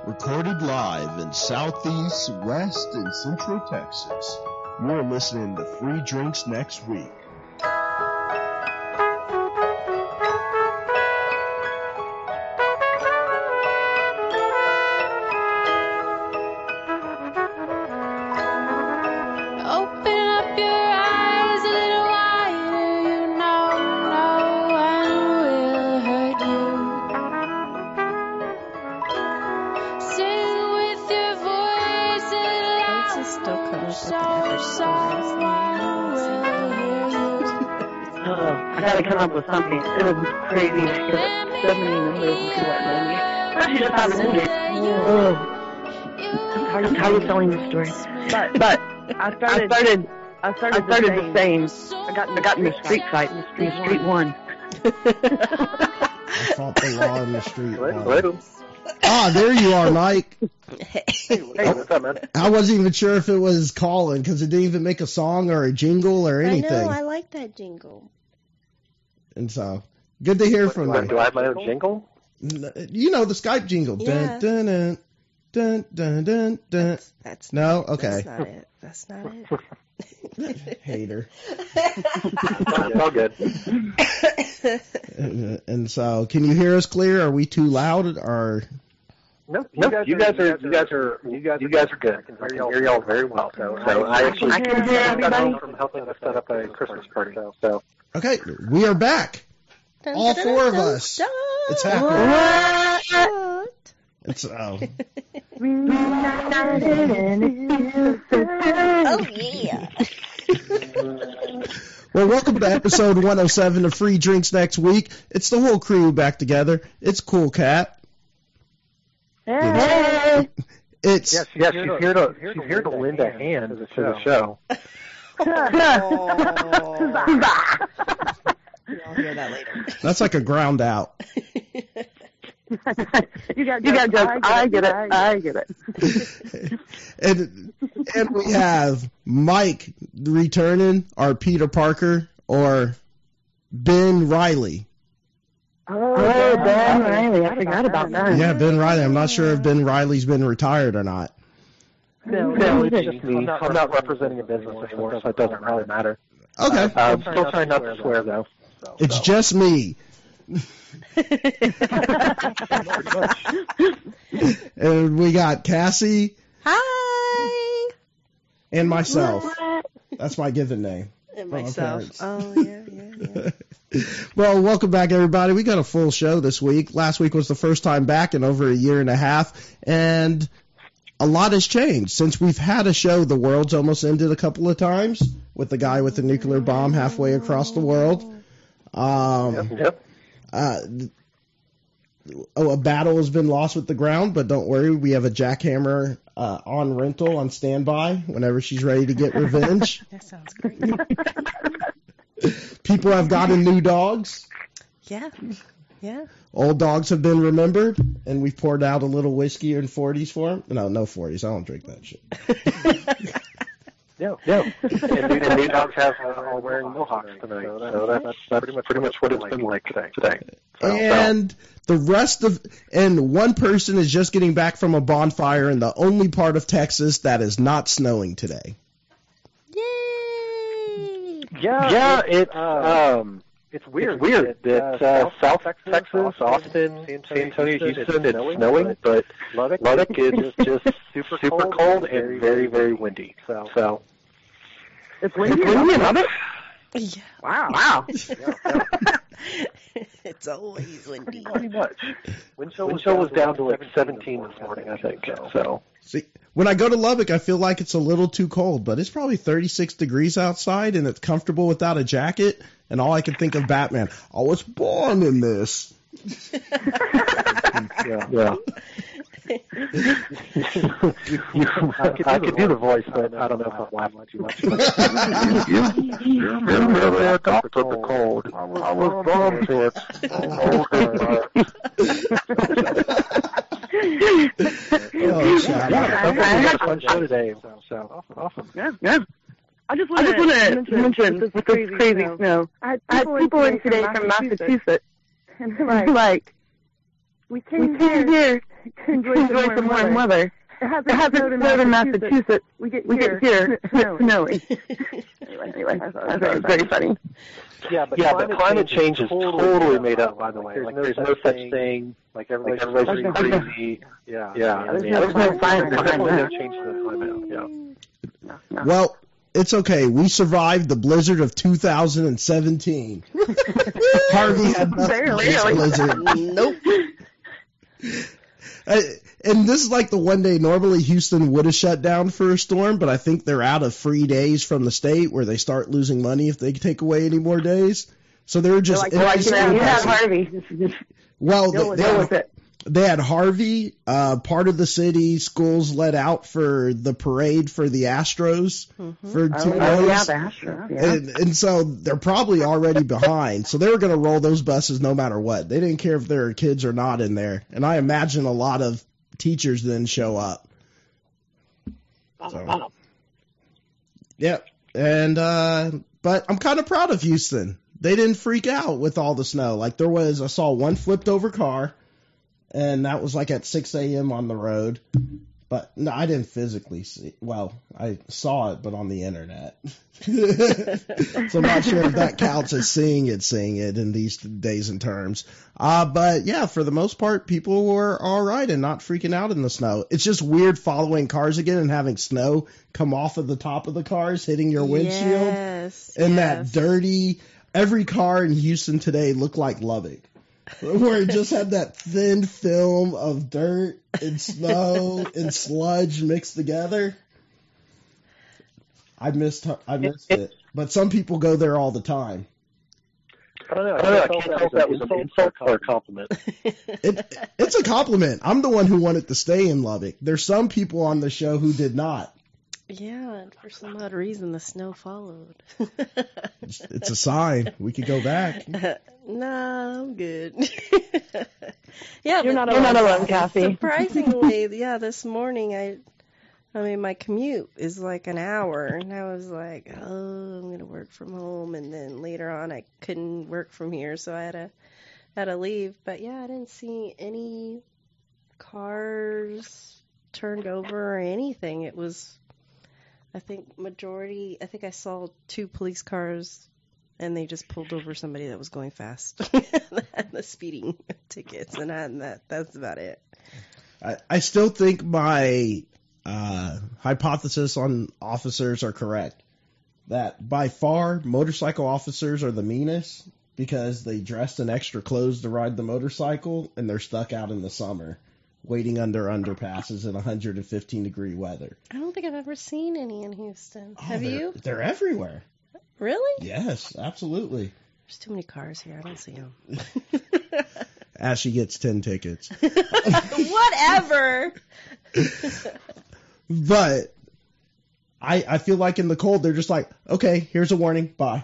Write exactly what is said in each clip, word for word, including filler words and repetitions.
Recorded live in Southeast, West, and Central Texas. You're listening to Free Drinks Next Week. Come up with something. It was crazy. There's so many numbers into what movie. Especially just having in it. Oh. I'm tired of telling this story. But, but I started, I started, I started, I started the same. The same. I got, I got in the street fight. In the street, in street one. I fought the law in the street one. Ah, there you are, Mike. Hey, what's up, man? I wasn't even sure if it was calling because it didn't even make a song or a jingle or anything. I know. I like that jingle. And so, good to hear what, from do you. I, do I have my own jingle? You know, the Skype jingle. Yeah. Dun, dun, dun, dun, dun, dun. That's, that's no? Okay. That's not it. That's not it. Hater. It's all good. and, and so, can you hear us clear? Are we too loud? Or No, no, you guys are, you guys are, you guys, you guys are good. I can hear y'all very well. So, so I actually I can hear got everybody home from helping us set up a Christmas party. So, so. Okay, we are back. Dun, All dun, four dun, of dun, us. Dun. It's happening. What? It's oh. Oh yeah. Well, welcome to episode one oh seven of Free Drinks Next Week. It's the whole crew back together. It's Cool Cat. Hey. It's Yes, yes, she's here to, she's here to lend a hand to the show. I'll hear that later. That's like a ground out. you got, you got jokes. I get it. I get it. and and we have Mike returning, or Peter Parker, or Ben Riley. Oh, oh Ben Riley. I forgot about that. Yeah, Ben Riley. I'm not sure if Ben Riley's been retired or not. No, no, it's just me. I'm not representing a business anymore, so it doesn't really matter. Okay. Uh, I'm still trying not to swear, though. So, it's so. just me. And we got Cassie. Hi. And myself. That's my given name. And myself. Oh, yeah, yeah, yeah. Well, welcome back, everybody. We got a full show this week. Last week was the first time back in over a year and a half, and a lot has changed. Since we've had a show, the world's almost ended a couple of times with the guy with the nuclear bomb halfway across the world. Um, yep, yep. Uh, oh, a battle has been lost with the ground, but don't worry, we have a jackhammer uh, on rental, on standby, whenever she's ready to get revenge. That sounds great. People have gotten new dogs. Yeah, yeah. Old dogs have been remembered, and we've poured out a little whiskey and forties for them. No, no forties. I don't drink that shit. Yeah, yeah. And, new, and new dogs have uh, are wearing mohawks tonight, so that's, that's, that's pretty much pretty much what it's been like today. Today. So, and so. the rest of and one person is just getting back from a bonfire in the only part of Texas that is not snowing today. Yay! Yeah, yeah. It's um, it's weird. It's weird that uh, South Texas, Austin, San Antonio, Houston, it's snowing, but Lubbock is just super super cold and very very windy. So, so. It's windy in Lubbock? Yeah. Wow. Wow. Yeah, yeah. It's always windy. Pretty much. Wind chill was, was down to like seventeen this morning, I think. So. See, when I go to Lubbock, I feel like it's a little too cold, but it's probably thirty-six degrees outside, and it's comfortable without a jacket. And all I can think of Batman. I was born in this. yeah. Yeah. you, you, I could, I could do the voice, but I don't know if I'm laughing too much. you, you remember that doctor took the cold. I was, I was born to it. Oh, shout out. We had a fun show today, so, so awesome, awesome. Yeah, yeah. I just want to mention this crazy, crazy snow. snow. I had people, I had people in today from Massachusetts, and they're like, like We came, we came here to enjoy, to enjoy some warm weather. weather. It hasn't, it hasn't snowed in Massachusetts. Massachusetts. We get here, we get here it's snowing. anyway, anyway, I thought it was very funny. Yeah, but yeah, climate, but climate change, change is totally, totally made up, by by the way. There's Like, no there's such no such thing. thing. Like, everybody's, Like, everybody's everybody's crazy. crazy. Yeah, Yeah, I there's mean, no- there's no science there's behind definitely no that. change to the climate. Yeah. No, no. Well, it's okay. We survived the blizzard of two thousand seventeen. Harvey had nothing Barely. against blizzard. Nope. Uh, and this is like the one day normally Houston would have shut down for a storm, but I think they're out of free days from the state where they start losing money if they take away any more days. So they were just Like, it like was you so have impressive. Harvey. Just Well, deal they, with, they, deal had, with it. they had Harvey. Uh, part of the city schools let out for the parade for the Astros for two Oh, days. yeah, yeah, the Astros. Yeah. And, and so they're probably already behind. So they were going to roll those buses no matter what. They didn't care if there were kids or not in there. And I imagine a lot of teachers didn't show up. So, yep. And, uh, but I'm kind of proud of Houston. They didn't freak out with all the snow. Like there was, I saw one flipped over car, and that was like at six a.m. on the road. But no, I didn't physically see. Well, I saw it, but on the internet. So I'm not sure if that counts as seeing it, seeing it in these days and terms. Uh, but yeah, for the most part, people were all right and not freaking out in the snow. It's just weird following cars again and having snow come off of the top of the cars, hitting your windshield, Yes. and yes. that dirty. Every car in Houston today looked like Lubbock, where it just had that thin film of dirt and snow and sludge mixed together. I missed I missed it, but some people go there all the time. I don't know. I, don't know. I can't tell if that was an insult or a compliment. It, it's a compliment. I'm the one who wanted to stay in Lubbock. There's some people on the show who did not. Yeah, and for some odd reason, the snow followed. It's, it's a sign. We could go back. Nah, I'm good. Yeah, You're but not alone, alone Kathy. surprisingly, yeah, this morning I, I mean, my commute is like an hour, and I was like, oh, I'm gonna work from home, and then later on I couldn't work from here, so I had to, had to leave. But yeah, I didn't see any cars turned over or anything. It was, I think majority, I think I saw two police cars, and they just pulled over somebody that was going fast. And the speeding tickets, and, I, and that that's about it. I, I still think my uh, hypothesis on officers are correct. That by far, motorcycle officers are the meanest because they dressed in extra clothes to ride the motorcycle, and they're stuck out in the summer, waiting under underpasses in one hundred fifteen degree weather. I don't think I've ever seen any in Houston. Oh, Have they're- you? They're everywhere. Really? Yes, absolutely. There's too many cars here. I don't see them. Ashley gets ten tickets. Whatever. But I I feel like in the cold, they're just like, okay, here's a warning, bye.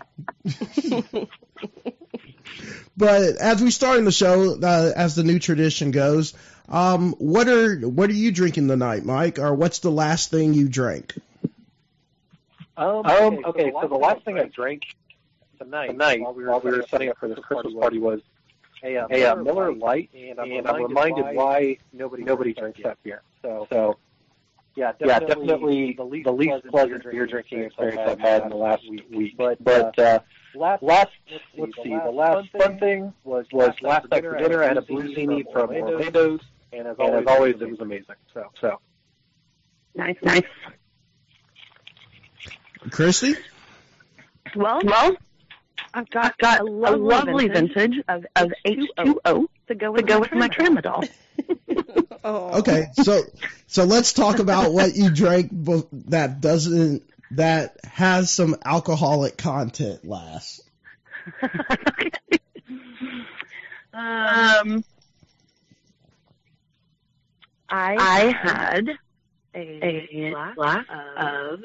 But as we start in the show, uh, as the new tradition goes, um, what are what are you drinking tonight, Mike? Or what's the last thing you drank? Um, um, okay, so the last thing I drank tonight, tonight while we were, while we were setting up for this Christmas party was a, uh, a uh, Miller Lite, and I'm, and I'm reminded why nobody nobody drinks that beer. So, so yeah, definitely, yeah, definitely the least, the least pleasant beer drinking experience I've had in the last week. But, but uh, last, last let's see, the last fun thing was was last night for dinner. I had a Bluesini from Orlando's, and as always, as always it was amazing. So, so Nice, nice. Christy? Well, well, I've got, I've got a lovely, a lovely vintage, vintage of, of H two O to go with, to go with my tramadol. Oh. Okay, so so let's talk about what you drank bo- that doesn't that has some alcoholic content last. um, I I had a, a glass, glass of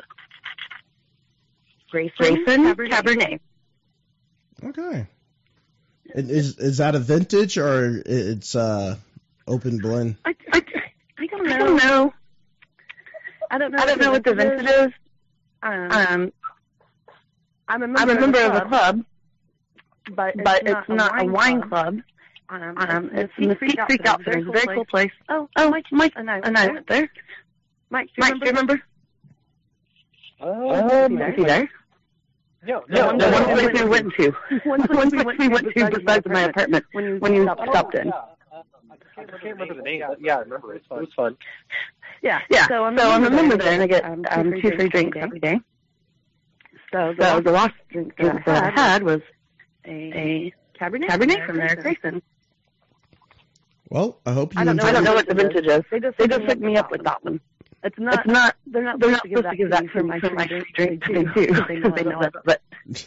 Grayson, Grayson Cabernet. Cabernet. Okay. And is is that a vintage or it's uh open blend? I, I, I don't know. I don't know. I don't know, I don't know what the vintage is. is. Um, um, I'm a member, I'm a member of, the of the club, but it's, but not, it's a not a wine club. club. Um, um, it's in the Mesquite Creek Outfitters. It's a very cool place. Oh, oh, Mike, Mike, and I, and I went there. Mike, do you Mike, remember? Do you remember? Um, is he there? No, no, no, no, no, one place we went to. One place we went to besides my apartment when you when you stopped in. I can't remember the name, but yeah, I remember it. It was fun. Yeah, yeah. So I so remember there, and I get um, two, two free drinks every day. So the, so the last drink that I had was a Cabernet, Cabernet from Eric Grayson. Well, I hope you I don't know. enjoy I don't know what the vintage is. They just they just hooked me up with that one. It's not. It's not. They're not. They're not supposed to give that for my for my free drink. They do because they know it. But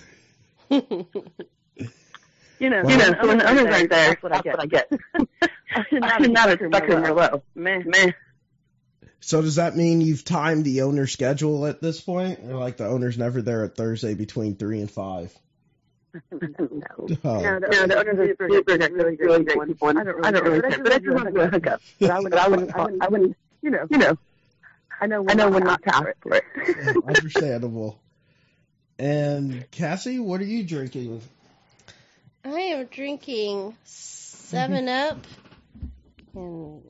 you know, you know. So when the owners aren't there, that's what I get. What I get. I'm not a spectrum or low. Meh, meh. So does that mean you've timed the owner's schedule at this point, or like the owner's never there at Thursday between three and five? no. Oh. No, the, no, the owners are super, super great, really, really great people. I don't really, I don't really care, but I just want to do a hookup. But I wouldn't, I wouldn't, I wouldn't, I wouldn't, you know, you know. I know, I know when not to ask for it. Understandable. And Cassie, what are you drinking? I am drinking Seven Up, and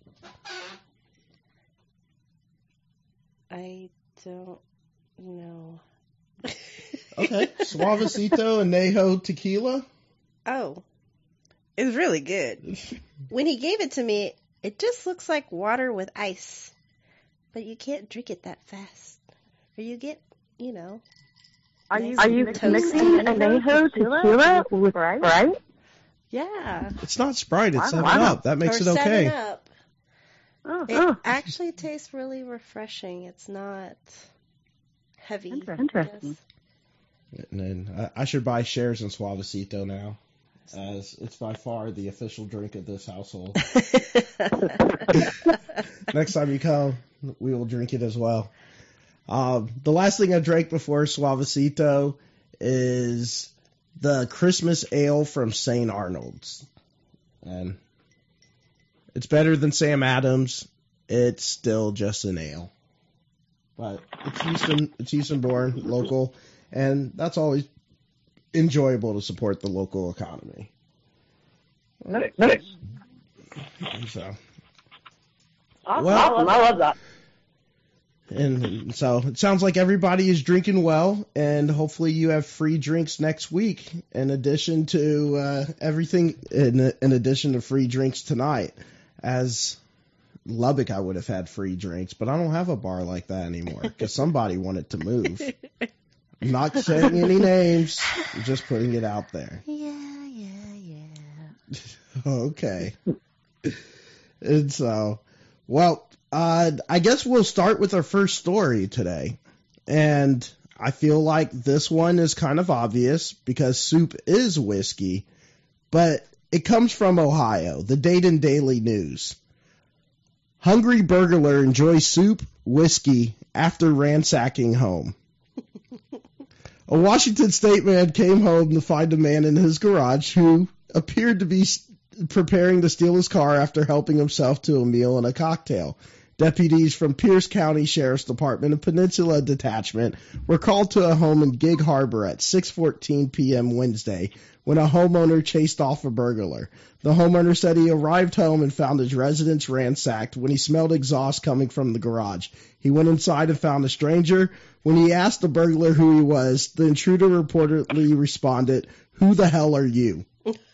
I don't know. Okay, Suavecito and Añejo tequila. Oh, it's really good. When he gave it to me, it just looks like water with ice, but you can't drink it that fast, or you get, you know. Are you nice are you mixing Añejo tequila with Sprite? Yeah. It's not Sprite. It's Seven wow. Up. That makes or it okay. Seven Up. Oh, It oh. actually tastes really refreshing. It's not heavy. Interesting. I guess. And then I, I should buy shares in Suavecito now, as it's by far the official drink of this household. Next time you come, we will drink it as well. Um, the last thing I drank before Suavecito is the Christmas ale from Saint Arnold's. And it's better than Sam Adams. It's still just an ale. But it's Houston, it's Houston born, local, and that's always enjoyable to support the local economy. Nice. Nice. So, Awesome. Well, awesome. I love that. And so it sounds like everybody is drinking well, and hopefully you have free drinks next week in addition to uh, everything, in, in addition to free drinks tonight. As Lubbock, I would have had free drinks, but I don't have a bar like that anymore because somebody wanted to move. I'm not saying any names, I'm just putting it out there. Yeah, yeah, yeah. Okay. And so, well, uh, I guess we'll start with our first story today. And I feel like this one is kind of obvious because soup is whiskey, but it comes from Ohio, the Dayton Daily News. Hungry burglar enjoys soup, whiskey after ransacking home. A Washington State man came home to find a man in his garage who appeared to be preparing to steal his car after helping himself to a meal and a cocktail. Deputies from Pierce County Sheriff's Department and Peninsula Detachment were called to a home in Gig Harbor at six fourteen p.m. Wednesday when a homeowner chased off a burglar. The homeowner said he arrived home and found his residence ransacked when he smelled exhaust coming from the garage. He went inside and found a stranger. When he asked the burglar who he was, the intruder reportedly responded, "Who the hell are you?"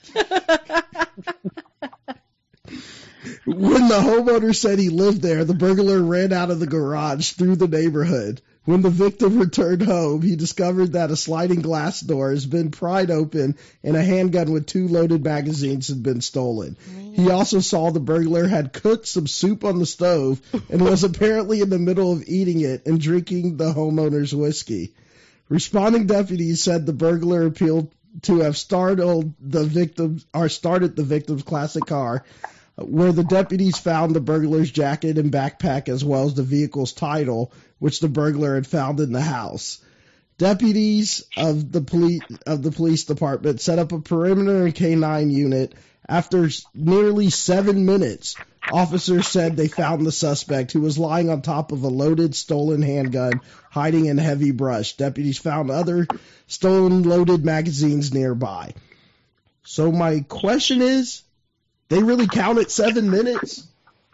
When the homeowner said he lived there, the burglar ran out of the garage through the neighborhood. When the victim returned home, he discovered that a sliding glass door has been pried open and a handgun with two loaded magazines had been stolen. He also saw the burglar had cooked some soup on the stove and was apparently in the middle of eating it and drinking the homeowner's whiskey. Responding deputies said the burglar appealed to have startled the victim or started the victim's classic car, where the deputies found the burglar's jacket and backpack as well as the vehicle's title, which the burglar had found in the house. Deputies of the police of the police department set up a perimeter and K nine unit. After nearly seven minutes, officers said they found the suspect, who was lying on top of a loaded stolen handgun, hiding in heavy brush. Deputies found other stolen loaded magazines nearby. So my question is, They really count it seven minutes?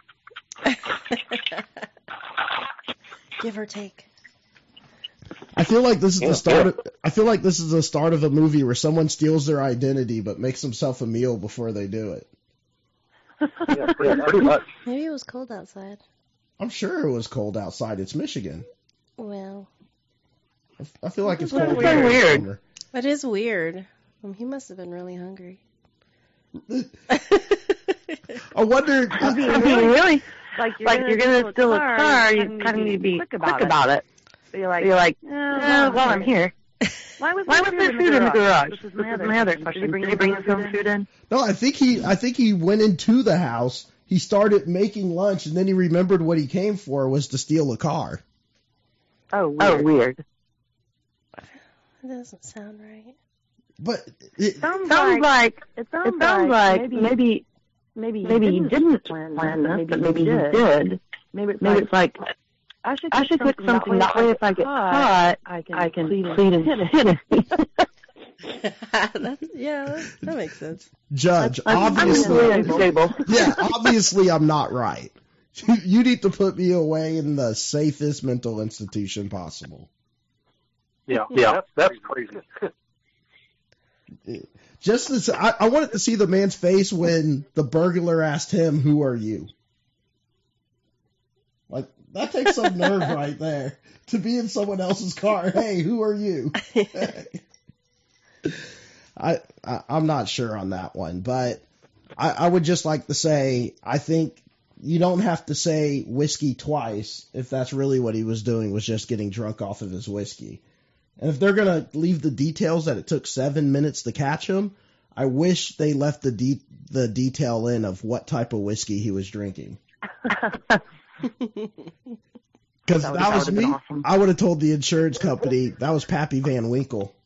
Give or take. I feel like this is Yeah, the start. yeah. Of, I feel like this is the start of a movie where someone steals their identity but makes themselves a meal before they do it. Yeah, pretty, pretty much. Maybe it was cold outside. I'm sure it was cold outside. It's Michigan. Well, I feel like it's That's cold. so here in weird. summer. that is weird. Um, he must have been really hungry. I wonder. I mean, I, really, really, like you're, like gonna, you're gonna steal a car, you kind of need to be quick about, quick about it. So you're like, you're like, oh, well, well, I'm here. Why was, Why was there food in the garage? This is my other, my other question. Did you bring, you bring some food in? no, I think he. I think he went into the house. He started making lunch, and then he remembered what he came for was to steal a car. Oh, weird. Oh, weird. That doesn't sound right. But it, Sounds, sounds like, it sounds, it sounds like, like maybe maybe maybe, maybe you didn't plan, plan this, but maybe you did. Maybe it's maybe like, it's like I should I should cook something that way. If I get caught, I can I can plead and hit it. That's, yeah, that, that makes sense. Judge, I'm, obviously, I'm unstable. yeah, obviously, I'm not right. You, you need to put me away in the safest mental institution possible. Yeah, yeah, that's, that's crazy. Just as I, I wanted to see the man's face when the burglar asked him, "Who are you?" Like that takes some nerve right there to be in someone else's car. Hey, who are you? I, I I'm not sure on that one, but I, I would just like to say I think you don't have to say whiskey twice if that's really what he was doing, was just getting drunk off of his whiskey. And if they're going to leave the details that it took seven minutes to catch him, I wish they left the de- the detail in of what type of whiskey he was drinking. Because that, that was me. Awesome. I would have told the insurance company that was Pappy Van Winkle.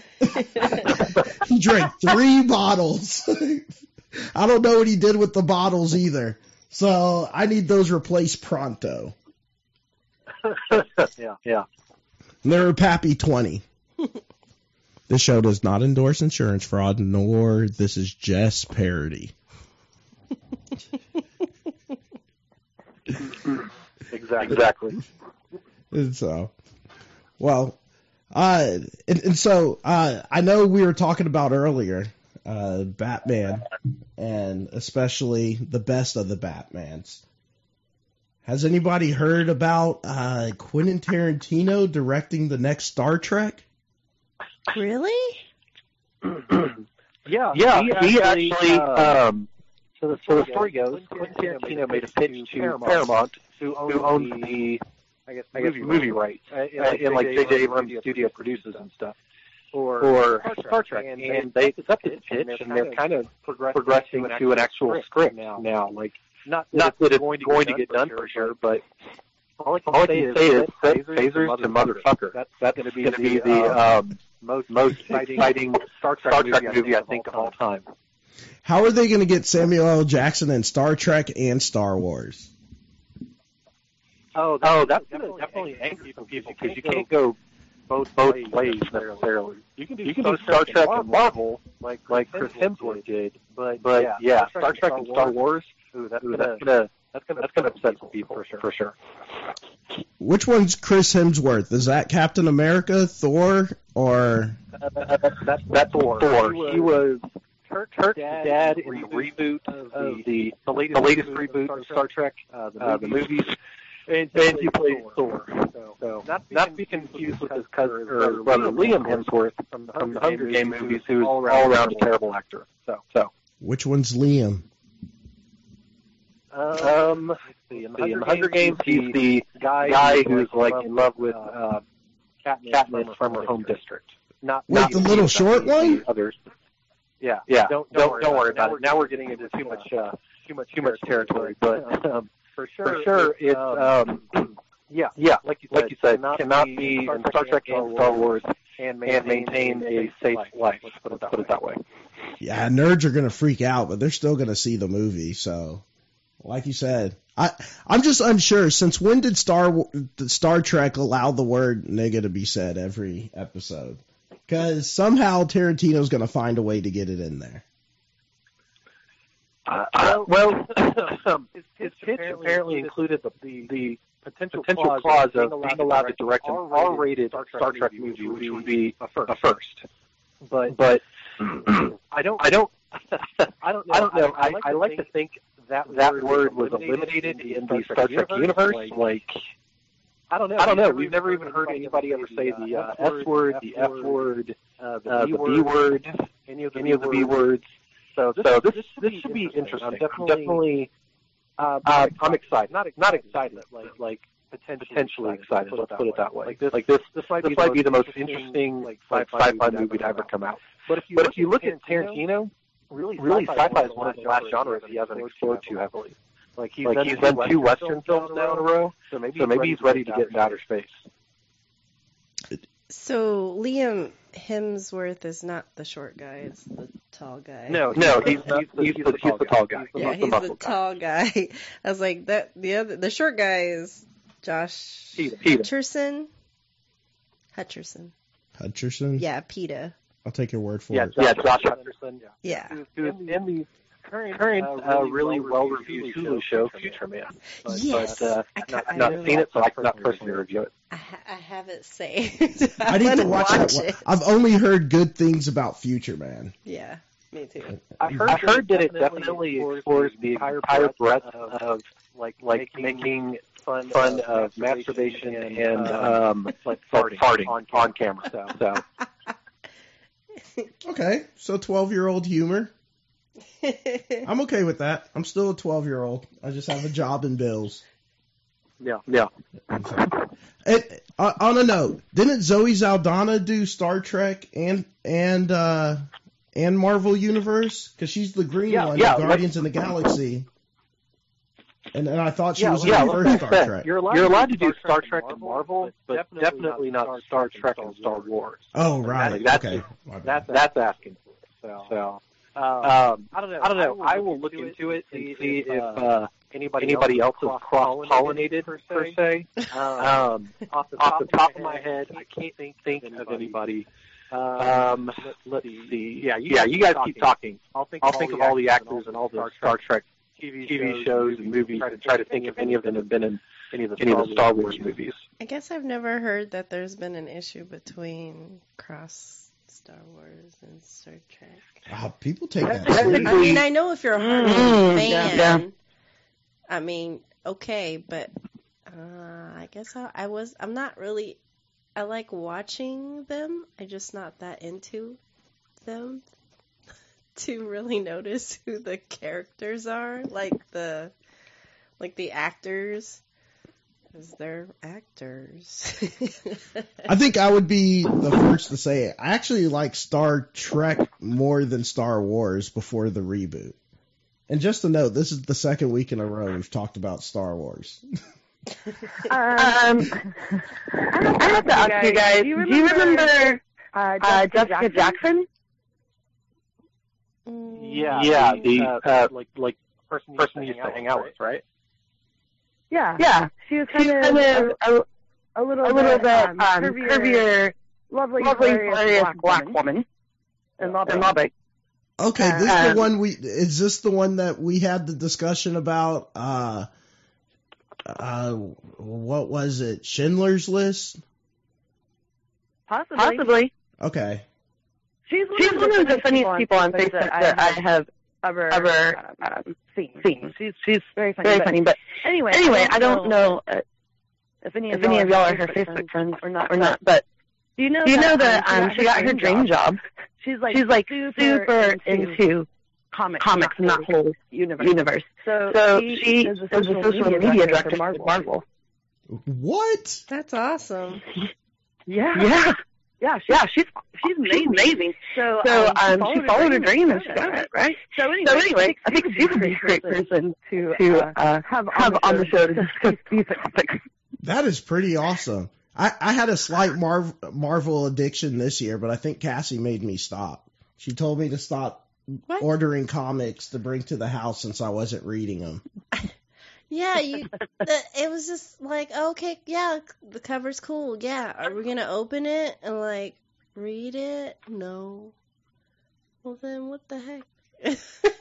He drank three bottles. I don't know what he did with the bottles either. So I need those replaced pronto. yeah, yeah. They're Pappy twenty. This show does not endorse insurance fraud, nor this is just parody. Exactly. Exactly. And so, well, uh, and, and so uh, I know we were talking about earlier uh, Batman, and especially the best of the Batmans. Has anybody heard about uh, Quentin Tarantino directing the next Star Trek? Really? yeah, yeah. He, he actually. actually uh, um, so the, so the story goes, Quentin Tarantino made a pitch to Paramount, Paramount who owns, who owns the, the, I guess, I guess movie, movie rights, uh, in, like, in like J J Abrams studio produces and stuff, for, for Star Trek. Star Trek. And, and they accepted the pitch, and they're kind of progressing to an actual script now. now. Like, not that, not that it's going to, going to get done for sure, but all I can, all I can say is set phasers to motherfucker. That's, that's going to be, be the um, most, most exciting Star Trek, Star Trek movie, I think, of all time. How are they going to get Samuel L. Jackson in Star Trek and Star Wars? Oh, that's, oh, that's definitely, definitely angry some people because you can't go both both ways necessarily. You can do, you can Star, do Star Trek and Marvel like like Chris Hemsworth did, but but yeah, yeah Star Trek and Star Wars, ooh, that's ooh, gonna, that's gonna that's gonna that's gonna upset some people for sure. For sure. Which one's Chris Hemsworth? Is that Captain America, Thor, or uh, that's, that's that's Thor? Thor. He was Kirk's dad, dad in the reboot of the the, the latest, the latest reboot of Star Trek, uh, the, uh, the movies. And, and he plays Thor. So, so not, to be, not to be confused with his cousin or brother Liam Hemsworth from the Hunger, Hunger Game movies, who's all around, all around a terrible actor. So, so which one's Liam? Um, let's see, in the Hunger, Hunger Games, he's the guy, guy who's like in love with uh, Katniss, Katniss from her home district. Not, Wait, not the little short one? Others. Yeah, yeah. Don't don't, don't, don't worry about it. Now we're getting into too much uh, too much too much territory, but. Um, For sure, For sure it's, um, um, yeah, yeah, like you said, like you said cannot, cannot be in Star Trek and Star Wars and maintain, and maintain a safe life. life. Let's put it that, put it that way. Yeah, nerds are going to freak out, but they're still going to see the movie. So, like you said, I, I'm just unsure. Since when did Star Star Trek allow the word nigga to be said every episode? Because somehow Tarantino's going to find a way to get it in there. Uh, uh, well, um, his, his pitch apparently included the the, the potential, potential clause of being allowed to direct an R-rated Star Trek movie, which would be a first. A first. But but I don't I don't I don't know. I don't know. I, I like to think that that word was eliminated in the Star Trek universe. Like I don't know. I don't know. We've never even heard anybody ever say the uh, S word, the F word, uh, the B word, any of the any of the B words. So this, so this, this, should, this be should be interesting. I'm definitely, I'm, definitely uh, uh, I'm excited. Not not excited, like like potentially, potentially excited. Let's put it that way. Like this, like this, this might, this be, might be the most interesting like sci-fi, sci-fi movie to ever come out. But if you but if you look at Tarantino, really, really sci-fi is one of the last genres he hasn't explored too heavily. Like he's, like done, he's done two Western films now in a row, so maybe, so maybe he's ready to get into outer space. So Liam Hemsworth is not the short guy; it's the tall guy. No, no, he's, he's, he's, he's, the, he's the tall guy. Yeah, he's the, the tall guy. guy. I was like, that. The other, the short guy is Josh Peter. Hutcherson. Hutcherson. Hutcherson. Yeah, PETA. I'll take your word for yeah, it. Yeah, Josh Hutcherson. Yeah. Who's, who's in the current, current uh, really well-reviewed Hulu show, Future Man. But, yes. But, uh, I've not, not really seen it, so I cannot personally review it. I, ha- I have it saved. I, I need to watch, watch that. It. I've only heard good things about Future Man. Yeah, me too. I heard, I heard that it definitely explores the entire breadth of like like making fun, fun of masturbation and um, like farting, farting on, on camera. So, so. Okay, so twelve-year-old humor. I'm okay with that. I'm still a twelve-year-old. I just have a job and bills. Yeah, yeah. It, uh, on a note, didn't Zoe Saldana do Star Trek and and uh, and Marvel Universe? Because she's the green yeah, one, yeah, in Guardians of the Galaxy. And, and I thought she yeah, was yeah, in the first Star Trek. You're allowed, You're allowed to do Star Trek and Marvel, but definitely not Star Trek and Star Wars. Oh, right. That's, okay. That's, that's asking for it. So, so um, I don't know. I don't know. I will look into it and see if uh, anybody, anybody else is cross-pollinated, per se. Um, off the top, off the top of my head, I can't think, think of anybody. Um, let's see. Yeah, you, yeah, you guys keep talking. I'll think, I'll think of all the actors and all the Star Trek T V, T V shows and movies and try to think if any of them have been in any of the, any of the Star Wars movies. I guess I've never heard that there's been an issue between cross Star Wars and Star Trek. Wow, people take that I seriously. mean, I know if you're a hardcore Mm, fan, yeah, yeah. I mean, okay, but uh, I guess I, I was. I'm not really. I like watching them. I'm just not that into them to really notice who the characters are, like the like the actors, because they're actors. I think I would be the first to say it. I actually like Star Trek more than Star Wars before the reboot. And just to note, this is the second week in a row we've talked about Star Wars. um, I have to ask you guys, do you remember, do you remember uh, Jessica, uh, Jessica Jackson? Yeah, yeah, the uh, uh, like like person, person you used to hang out with, right? Yeah, yeah. She was kind of a, a, a little, a little bit, bit um, curvier, curvier, lovely, lovely, hilarious black, black woman, woman in Lubbock. Okay, this uh, is the one we. Is this the one that we had the discussion about? Uh, uh, what was it? Schindler's List? Possibly. Possibly. Okay. She's one, She's of, one of the funniest people on Facebook that, that I have ever, ever um, seen. seen. She's she's very funny. Very but funny. But anyway, anyway, I don't know, I don't know uh, if any of, if any of y'all are her Facebook friends or not. Or not. But do you know? Do you know that um, she got her dream job? She's like she's like super, super into, into comics, comics and that whole universe. universe. So, so she, she is a social, is a social media, media director for Marvel. Marvel. What? That's awesome. Yeah. Yeah. Yeah, she, yeah, she's she's amazing. amazing. So, so um, um, she followed her dream and she got it, right? So anyway, so anyway I think she would be a great person to to uh, have on have the on the show to discuss these topics. That is pretty awesome. I, I had a slight Marv, Marvel addiction this year, but I think Cassie made me stop. She told me to stop what? ordering comics to bring to the house since I wasn't reading them. Yeah, you. The, it was just like, okay, yeah, the cover's cool. Yeah, are we gonna open it and like read it? No. Well then, what the heck?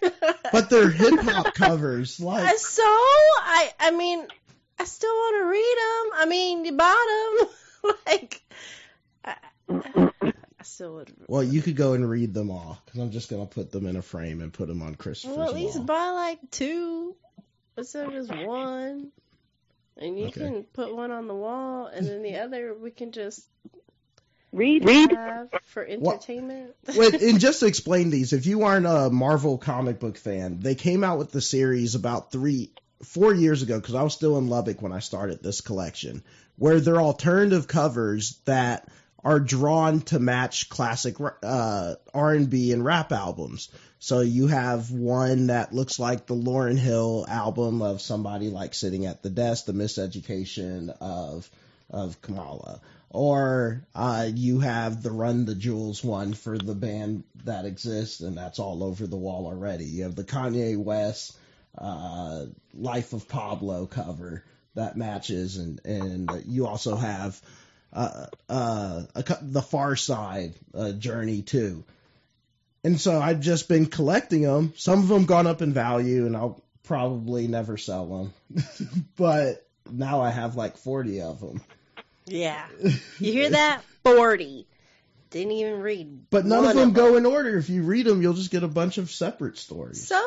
But they're hip hop covers. Like, so I, I mean, I still want to read them. I mean, you bought them. Like, I, I still would. Well, you could go and read them all, because I'm just gonna put them in a frame and put them on Christopher's Well, at least wall. buy like two instead of just one, and you Okay. can put one on the wall, and then the other we can just Read. Read. have for entertainment. Well, and just to explain these, if you aren't a Marvel comic book fan, they came out with the series about three, four years ago, because I was still in Lubbock when I started this collection, where they're alternative covers that are drawn to match classic uh, R and B and rap albums. So you have one that looks like the Lauryn Hill album of somebody like sitting at the desk, the miseducation of of Kamala. Or uh, you have the Run the Jewels one for the band that exists, and that's all over the wall already. You have the Kanye West uh, Life of Pablo cover that matches, and, and you also have uh, uh, a, the Far Side uh, Journey too. And so I've just been collecting them. Some of them gone up in value, and I'll probably never sell them. But now I have like forty of them. Yeah. You hear that? forty. Didn't even read. But none one of them of go in order. If you read them, you'll just get a bunch of separate stories. So?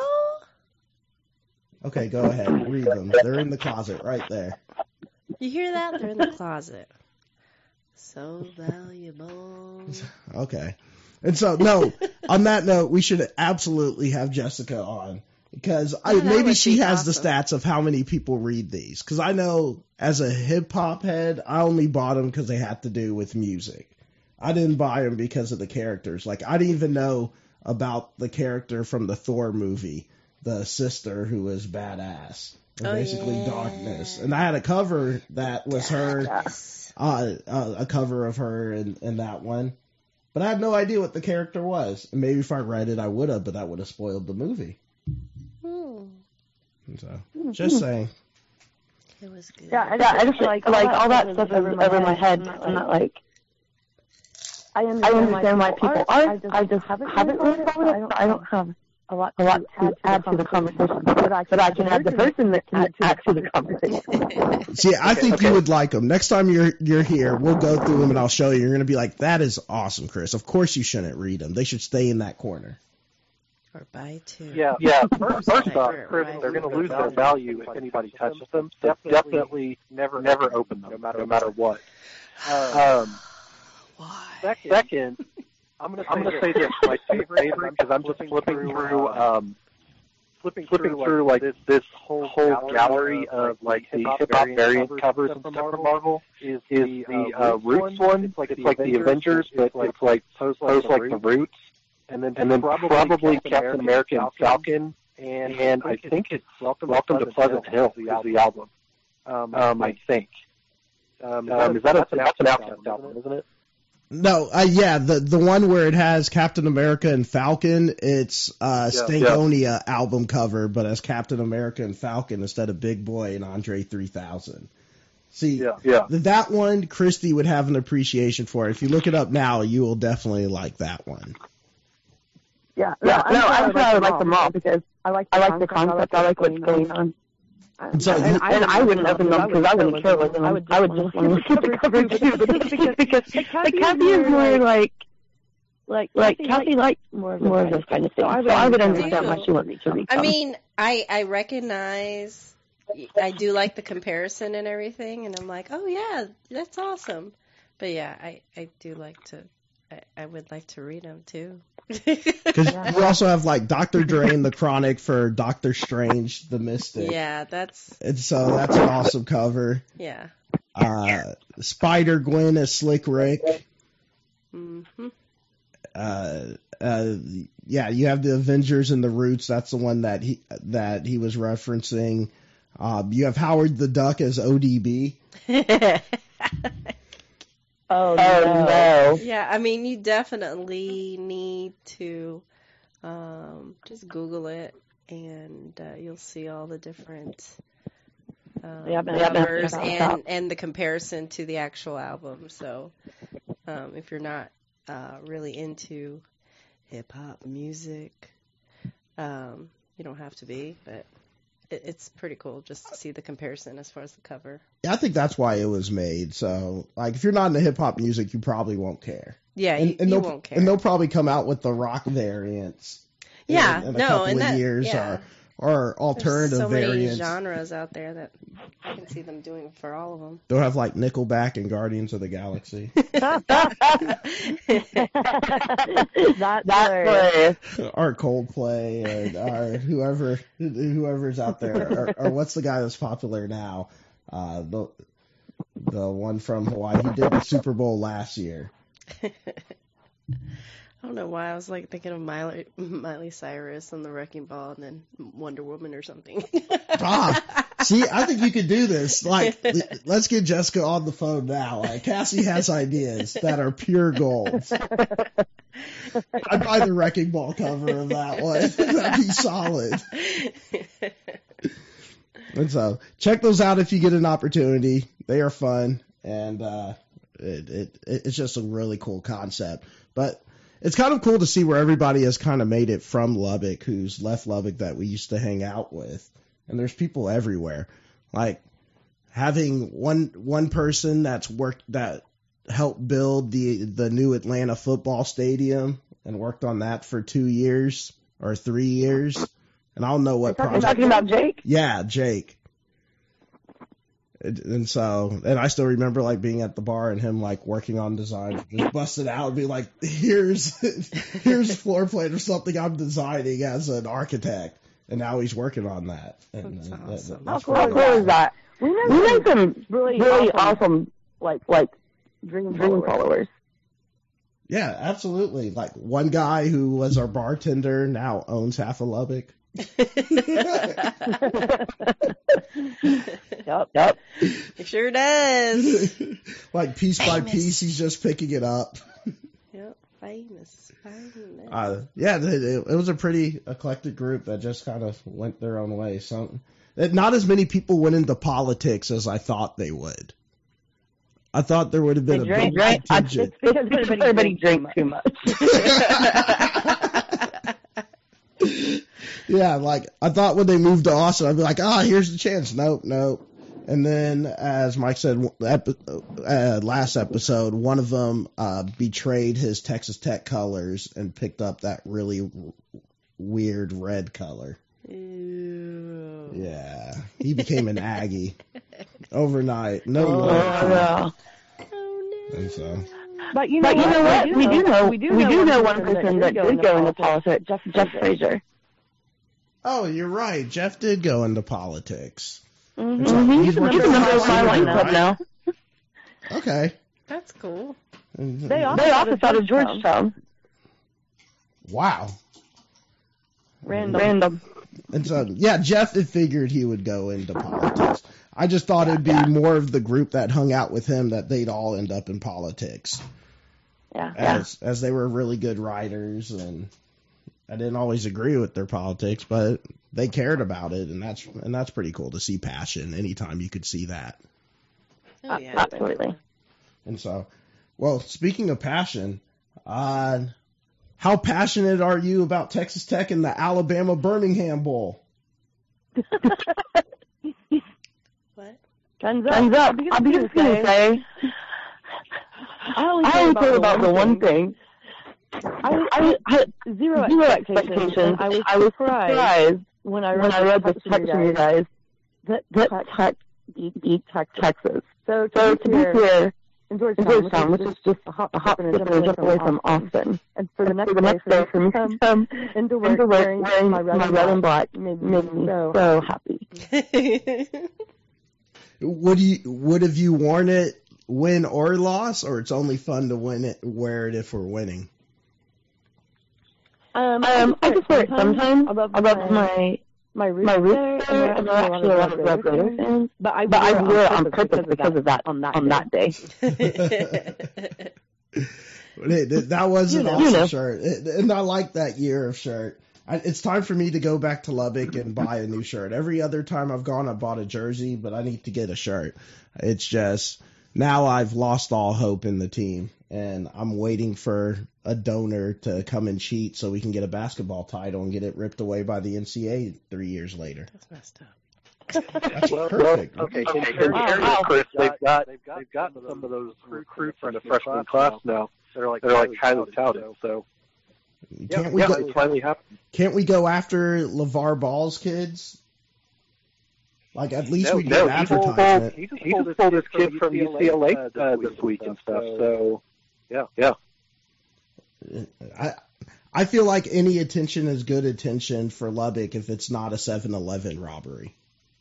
Okay, go ahead. Read them. They're in the closet right there. You hear that? They're in the closet. So valuable. Okay. And so, no, on that note, we should absolutely have Jessica on. Because I, Yeah, that maybe would she be has the awesome. stats of how many people read these. Because I know as a hip-hop head, I only bought them because they had to do with music. I didn't buy them because of the characters. Like, I didn't even know about the character from the Thor movie, the sister who was badass. And Oh, basically yeah. Darkness. And I had a cover that was her, Yes. uh, uh, a cover of her in, in that one. But I had no idea what the character was. And maybe if I read it, I would have, but that would have spoiled the movie. Hmm. And so, just saying. It was good. Yeah, I, yeah, I just like like all that stuff is over my head. I'm not like. I understand, I understand why people are. are. I just haven't haven't really followed it. So I don't have a lot a lot to add to the conversation, but I but I can add the person that can add to the conversation. See, I Okay, think okay. you would like them. Next time you're you're here, we'll go through them and I'll show you. You're going to be like, that is awesome, Chris. Of course you shouldn't read them. They should stay in that corner. Or buy two. Yeah, yeah. First, first Right, off, right, Chris, right. they're going to lose their value if anybody touches them. So definitely never, never open them, no matter, no matter what. Um, Why? second, second I'm going to I'm going to say this my favorite because I'm just flipping through, um, flipping flipping through like this this whole whole gallery of like the hip hop variant covers and stuff from Marvel is is the uh, Roots one. It's like it's like the Avengers, but it's like posed like the Roots. And then, and then probably, probably Captain America and Falcon, and, and I think it's Welcome, Welcome to Pleasant Hill is the album. Um, um, I think. Um, um, is that a, that's an Outcast album, isn't it? No, uh, yeah, the the one where it has Captain America and Falcon, it's uh, Yeah, Stankonia album cover, but as Captain America and Falcon instead of Big Boy and Andre three thousand. See, Yeah, yeah. th- that one, Christy would have an appreciation for. If you look it up now, you will definitely like that one. Yeah, no, no, I'm sure I would like them all because I like I like the concept. I like what's going on. And so and, you- I, and I wouldn't open them because I wouldn't care what's in them. I would just want to look at the cover too. But this is because the Kathy is more like like like Kathy likes more more of this kind of thing. So I would understand why she wanted to read. I mean, I I recognize, I do like the comparison and everything, and I'm like, oh yeah, that's awesome. But yeah, I I do like to, I, I would like to read them too. Because you also have like Doctor Drain, the Chronic for Doctor Strange, the Mystic. Yeah, that's And so that's an awesome cover. yeah. Uh, Spider Gwen as Slick Rick. Mhm. Uh, uh, yeah, you have the Avengers and the Roots. That's the one that he that he was referencing. Um, you have Howard the Duck as O D B. Oh no! Yeah, I mean, you definitely need to um, just Google it, and uh, you'll see all the different um, Yeah, but- yeah, but- covers yeah. and and the comparison to the actual album. So, um, if you're not uh, really into hip hop music, um, You don't have to be, but it, it's pretty cool just to see the comparison as far as the cover. Yeah, I think that's why it was made. So, like, if you're not into hip hop music, you probably won't care. Yeah, and, you, and you they'll, won't care. And they'll probably come out with the rock variants. Yeah, in, in a no, couple and of that, years, yeah. or, or alternative There's so variants. many genres out there that I can see them doing for all of them. They'll have like Nickelback and Guardians of the Galaxy. That's hilarious. Or Coldplay, and or whoever whoever's out there, or, or what's the guy that's popular now? Uh, the the one from Hawaii. He did the Super Bowl last year. I don't know why I was like thinking of Miley, Miley Cyrus and the Wrecking Ball, and then Wonder Woman or something. Ah, see, I think you could do this. Like, let's get Jessica on the phone now. Like, Cassie has ideas that are pure gold. I'd buy the Wrecking Ball cover of that one. That'd be solid. And so, check those out if you get an opportunity. They are fun, and uh, it, it it's just a really cool concept. But it's kind of cool to see where everybody has kind of made it from Lubbock, who's left Lubbock that we used to hang out with. And there's people everywhere. Like having one one person that's worked that helped build the the new Atlanta football stadium and worked on that for two years or three years. And I don't know what You're project. talking about Jake? Yeah, Jake. And, and so, and I still remember like being at the bar and him like working on design, just busting out and be like, here's, here's floor plan or something I'm designing as an architect. And now he's working on that. And, That's uh, awesome. that, How that's cool, pretty how cool is that? We made, we made some really, really awesome, awesome like, like dream, dream followers. followers. Yeah, absolutely. Like one guy who was our bartender now owns half of Lubbock. Yep, yep. It sure does. Like piece by Famous. piece, he's just picking it up. Yep, famous, famous. Uh, yeah, it, it was a pretty eclectic group that just kind of went their own way. Some, not as many people went into politics as I thought they would. I thought there would have been They a drank, big drank, contingent. it's because everybody, everybody drank too much. Yeah, like I thought when they moved to Austin, I'd be like, ah, here's the chance. Nope, nope. And then, as Mike said epi- uh, last episode, one of them uh, betrayed his Texas Tech colors and picked up that really w- weird red color. Ew. Yeah, he became an Aggie overnight. No, Oh, love. yeah. Oh no. And so, But you know, but you know what? We do know, we do know, we do know one person that did go into politics, Jeff, Jeff Frazier. oh, you're right. Jeff did go into politics. Mm-hmm. So He's, he's a working member for of my Frazier, club right? now. Okay. That's cool. They also, they also out of Georgetown. Wow. Random. Random. And so, yeah, Jeff had figured he would go into politics. I just thought it'd be more of the group that hung out with him that they'd all end up in politics. Yeah. As as they were really good writers, and I didn't always agree with their politics, but they cared about it, and that's and that's pretty cool to see passion anytime you could see that. Oh yeah. Absolutely. And so, well, speaking of passion, uh, how passionate are you about Texas Tech and the Alabama Birmingham Bowl? What? Guns up. Guns up. I'll be just going to say, I only care about, about the one thing. I, I had zero, zero expectations. expectations. I was, I was surprised, surprised when I read, when I read the text from you guys that, that Tech beat, beat Texas. So to, so be, to here, be here in Georgetown, Georgetown which, is just a hop, a hop skip and a jump away from Austin, and for the next, for the next day for me to come into work, into work wearing, wearing my red, my red and black made, made me so, so happy. Would you would have you worn it win or loss, or it's only fun to win it wear it if we're winning? Um, um I just wear it sometimes above, above my my roots, my roots there, and there are actually a lot of Red Raider fans. But I, but I wear it on purpose because of that on that on that day. That was an you know, awesome you know. shirt, and I like that year of shirt. I, it's time for me to go back to Lubbock and buy a new shirt. Every other time I've gone, I bought a jersey, but I need to get a shirt. It's just now I've lost all hope in the team, and I'm waiting for a donor to come and cheat so we can get a basketball title and get it ripped away by the N C A A three years later. That's messed up. That's well, perfect. Well, okay, in, Okay, in wow. fairness, Wow. Chris, they've got they've got, they've got some of those recruits from the freshman class now. They're like they're like highly touted. So Can't yeah, we yeah, go, it's finally happened. Can't we go after LeVar Ball's kids? Like, at least No, we get no, he just pulled, advertisement. he just he just pulled his kid from U C L A uh, this week and stuff. So yeah, yeah. I I feel like any attention is good attention for Lubbock if it's not a seven eleven robbery.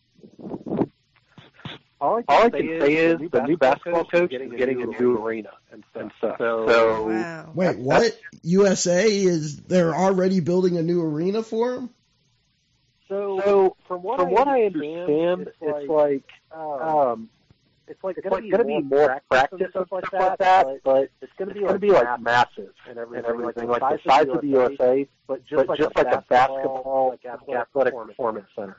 All I can, All I can say is the new, the new basketball coach is getting a new arena and stuff. And stuff. So, so Wow. Wait, what? U S A is they're already building a new arena for him? So, so from what, from I, what I understand, it's, it's like, um, it's like it's going to be more practice and stuff like that, that but it's going to be like, be like massive and everything, and everything like, like the size of the U S A, but just, but like, just a like a basketball, like athletic, athletic performance center.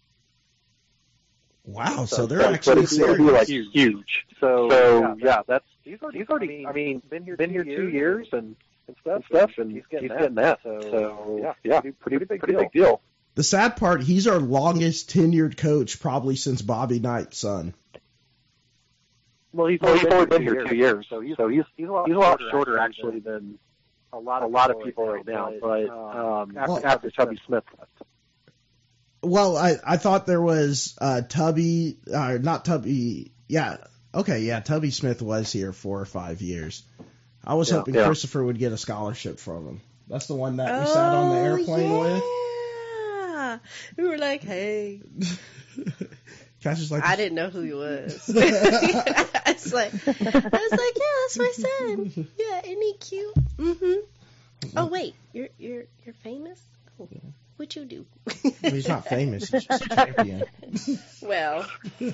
Wow, so, so they're so actually it's going to be like serious. huge. So, so yeah, yeah, that's he's already, he's already, I mean, been here, been here two years and, and stuff, and, stuff, and he's getting, he's getting that. that. So, so yeah, yeah, pretty, pretty, big, pretty big deal. The sad part, he's our longest tenured coach probably since Bobby Knight's son. Well, he's only, well, he's only been here two years, so he's so he's he's a lot, he's a lot shorter actually than a lot of, a lot of people right now. But um, after, well, after Tubby Smith left. Well, I, I thought there was uh, Tubby, uh, not Tubby, yeah, okay, yeah, Tubby Smith was here four or five years. I was yeah, hoping yeah. Christopher would get a scholarship from him. That's the one that we oh, sat on the airplane yeah. with. We were like, hey. Cash is like, I didn't know who he was. I was like, I was like, yeah, that's my son. Yeah, isn't he cute? Mm-hmm. Oh wait, you're you're you're famous. Oh, what you do? Well, he's not famous. He's just a champion. Well.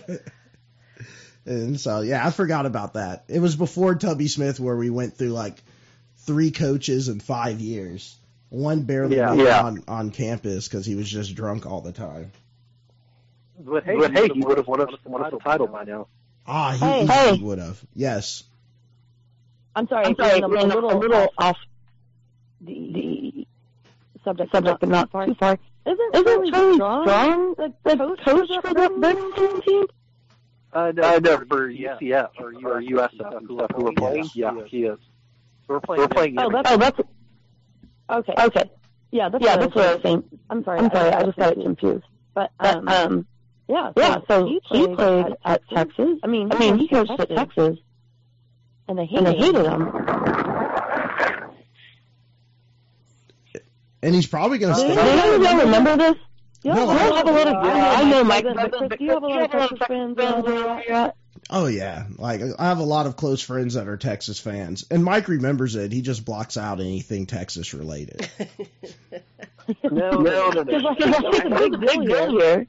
And so yeah, I forgot about that. It was before Tubby Smith where we went through like three coaches in five years. One barely yeah, made yeah. on on campus because he was just drunk all the time. But hey, but, hey he would have won us won us the title by now. Ah, he hey, easily hey. would have. Yes. I'm sorry, I'm sorry, I'm a little, a little off the, the subject, subject, but not too far. Isn't Isn't really strong, strong the, the coach, coach for the Bennington team? Uh, no, uh, no, for U C F or, or U S F who were playing. Yeah, he is. So we're playing. We're playing. Oh, that's, oh, that's okay. Okay. Yeah, that's yeah, what that's what I was saying. I'm sorry. I'm sorry. I, I just got it confused. But um, um yeah, so, yeah. So he played, he played at, at Texas. Texas. I mean, I mean, he coached at Texas, and they hated, and they hated him. And he's probably going to stay. Do you guys remember this? You no, I have a lot of. Yeah, I know, Mike. But do you have a lot of Texas fans where you're at? Oh yeah, like I have a lot of close friends that are Texas fans, and Mike remembers it. He just blocks out anything Texas related. no, no, no, no. It's a big deal here.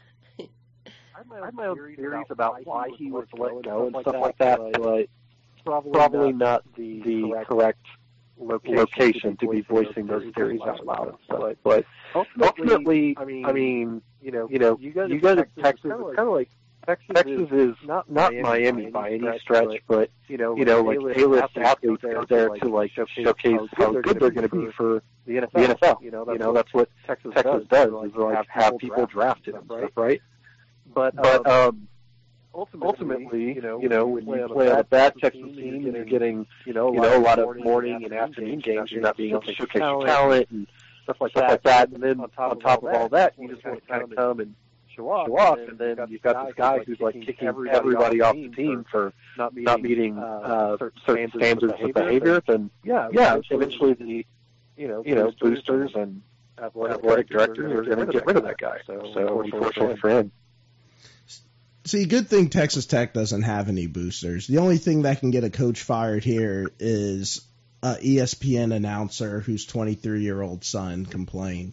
I have my own theories about why he was let go and stuff like that, but probably not the, the correct location to be voicing those theories out loud. But, but ultimately, I mean, I mean, you know, you know, you guys, you guys are Texas. It's kind of like Texas, Texas is not not Miami by any stretch, but you know, you know, like A-list athletes are there to like showcase how good they're going to be for the N F L. You know, that's what Texas does. Is like have people drafted and stuff, right? But but um, ultimately, you know, you know, when you play on a bad Texas team and you're getting, you know, you know, a lot of morning and afternoon games, you're not being able to showcase your talent and stuff like that. And then on top of all that, you just want to kind of come and show off, and then you've got this guy who's like kicking everybody off the team for not meeting uh, certain standards of behavior. Then yeah, yeah, eventually the you know, you know, boosters and athletic directors are going to get rid of that guy. So unfortunately for him. See, good thing Texas Tech doesn't have any boosters. The only thing that can get a coach fired here is a E S P N announcer whose twenty-three-year-old son complained.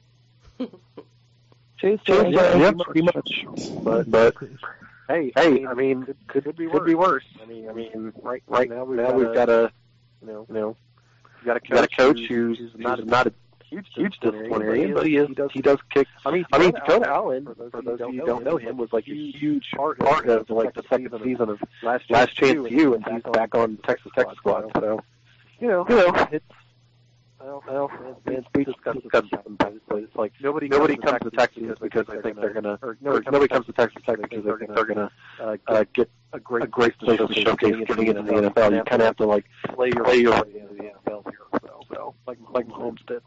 Chase, Chase, yeah, yeah, pretty much. But, but hey, hey, I mean, could, could, could be worse. Could be worse. I mean, I mean, right, right now we've, now got, we've a, got a, you know, you know, got a coach, got a coach who's, who's not a, not a huge, huge disciplinarian, but he is, he does, he does kick. I mean, I mean, Dakota Allen, for those of you who don't know him, was like a huge part of like the second season of Last Chance U, and he's back on Texas Tech squad. So, you know, you know, it's. Well, well, it's, we discussed this sometimes, but it's like nobody nobody comes to Texas because they think they're gonna, or nobody comes to Texas Tech because they think they're gonna uh, uh, get a great a great place to showcase getting into the N F L. You kind of have to like play your way into the N F L here, so, so like like Mahomes did.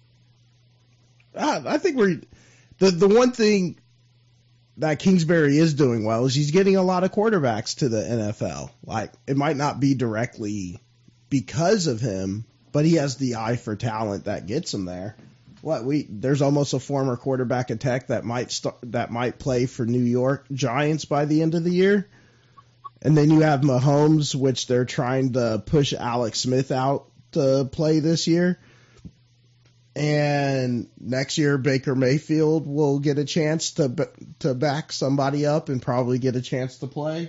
I think we're the the one thing that Kingsbury is doing well is he's getting a lot of quarterbacks to the N F L. Like, it might not be directly because of him, but he has the eye for talent that gets him there. What we there's almost a former quarterback at Tech that might start, that might play for New York Giants by the end of the year, and then you have Mahomes, which they're trying to push Alex Smith out to play this year, and next year Baker Mayfield will get a chance to to back somebody up and probably get a chance to play.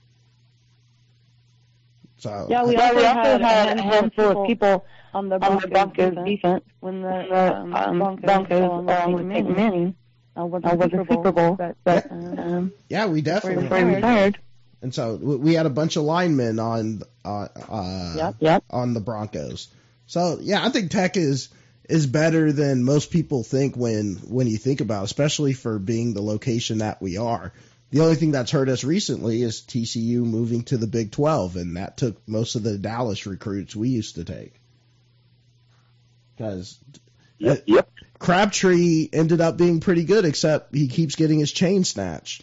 So, yeah, we also, we also had, had a handful of people on the Broncos, on the Broncos defense, defense when the um, um, Broncos, Broncos along with Peyton Manning uh, was uh, the Super Bowl. But, but, um, yeah, we definitely retired. And so we had a bunch of linemen on uh, uh, yep, yep. on the Broncos. So, yeah, I think Tech is is better than most people think when, when you think about it, especially for being the location that we are. The only thing that's hurt us recently is T C U moving to the Big twelve, and that took most of the Dallas recruits we used to take. Because yep, yep. Crabtree ended up being pretty good, except he keeps getting his chain snatched.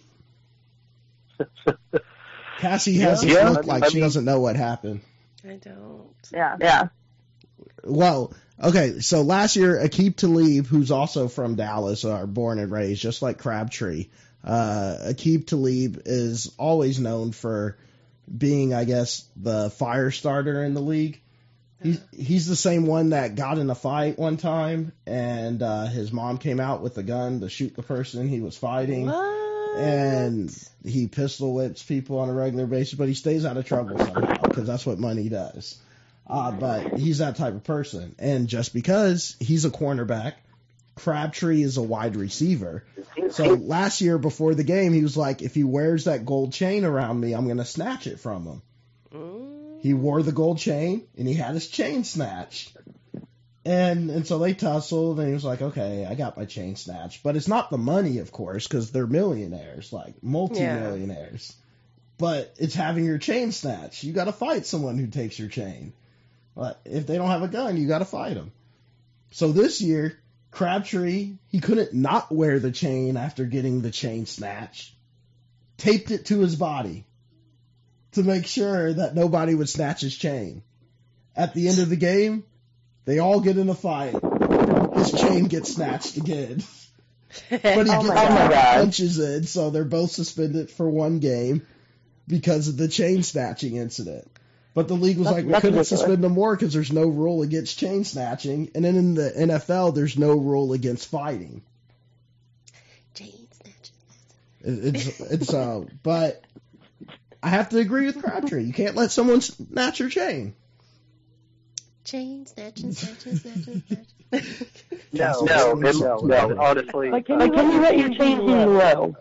Cassie has yeah, it look yeah, like I she mean, doesn't know what happened. I don't. Yeah, yeah. Well, okay, so last year, Aqib Talib, who's also from Dallas, are born and raised, just like Crabtree. Uh, Aqib Talib is always known for being, I guess, the fire starter in the league. He's, he's the same one that got in a fight one time, and uh, his mom came out with a gun to shoot the person he was fighting. What? And he pistol whips people on a regular basis, but he stays out of trouble somehow because that's what money does. Uh, but he's that type of person. And just because he's a cornerback, Crabtree is a wide receiver. So last year before the game, he was like, if he wears that gold chain around me, I'm going to snatch it from him. Mm. He wore the gold chain, and he had his chain snatched. And and so they tussled, and he was like, okay, I got my chain snatched. But it's not the money, of course, because they're millionaires, like multi-millionaires. Yeah. But it's having your chain snatched. You got to fight someone who takes your chain. But if they don't have a gun, you got to fight them. So this year, Crabtree, he couldn't not wear the chain after getting the chain snatched. Taped it to his body to make sure that nobody would snatch his chain. At the end of the game, they all get in a fight. His chain gets snatched again. But he oh gets punches in, so they're both suspended for one game because of the chain snatching incident. But the league was that's, like, we couldn't ridiculous. suspend them more because there's no rule against chain snatching. And then in the N F L, there's no rule against fighting. Chain snatching. It's, it's, uh, but I have to agree with Crabtree. You can't let someone snatch your chain. Chain snatching, snatching, snatching, snatching. no, no, no, no, honestly. Like, can, like, can you let your chain hang low?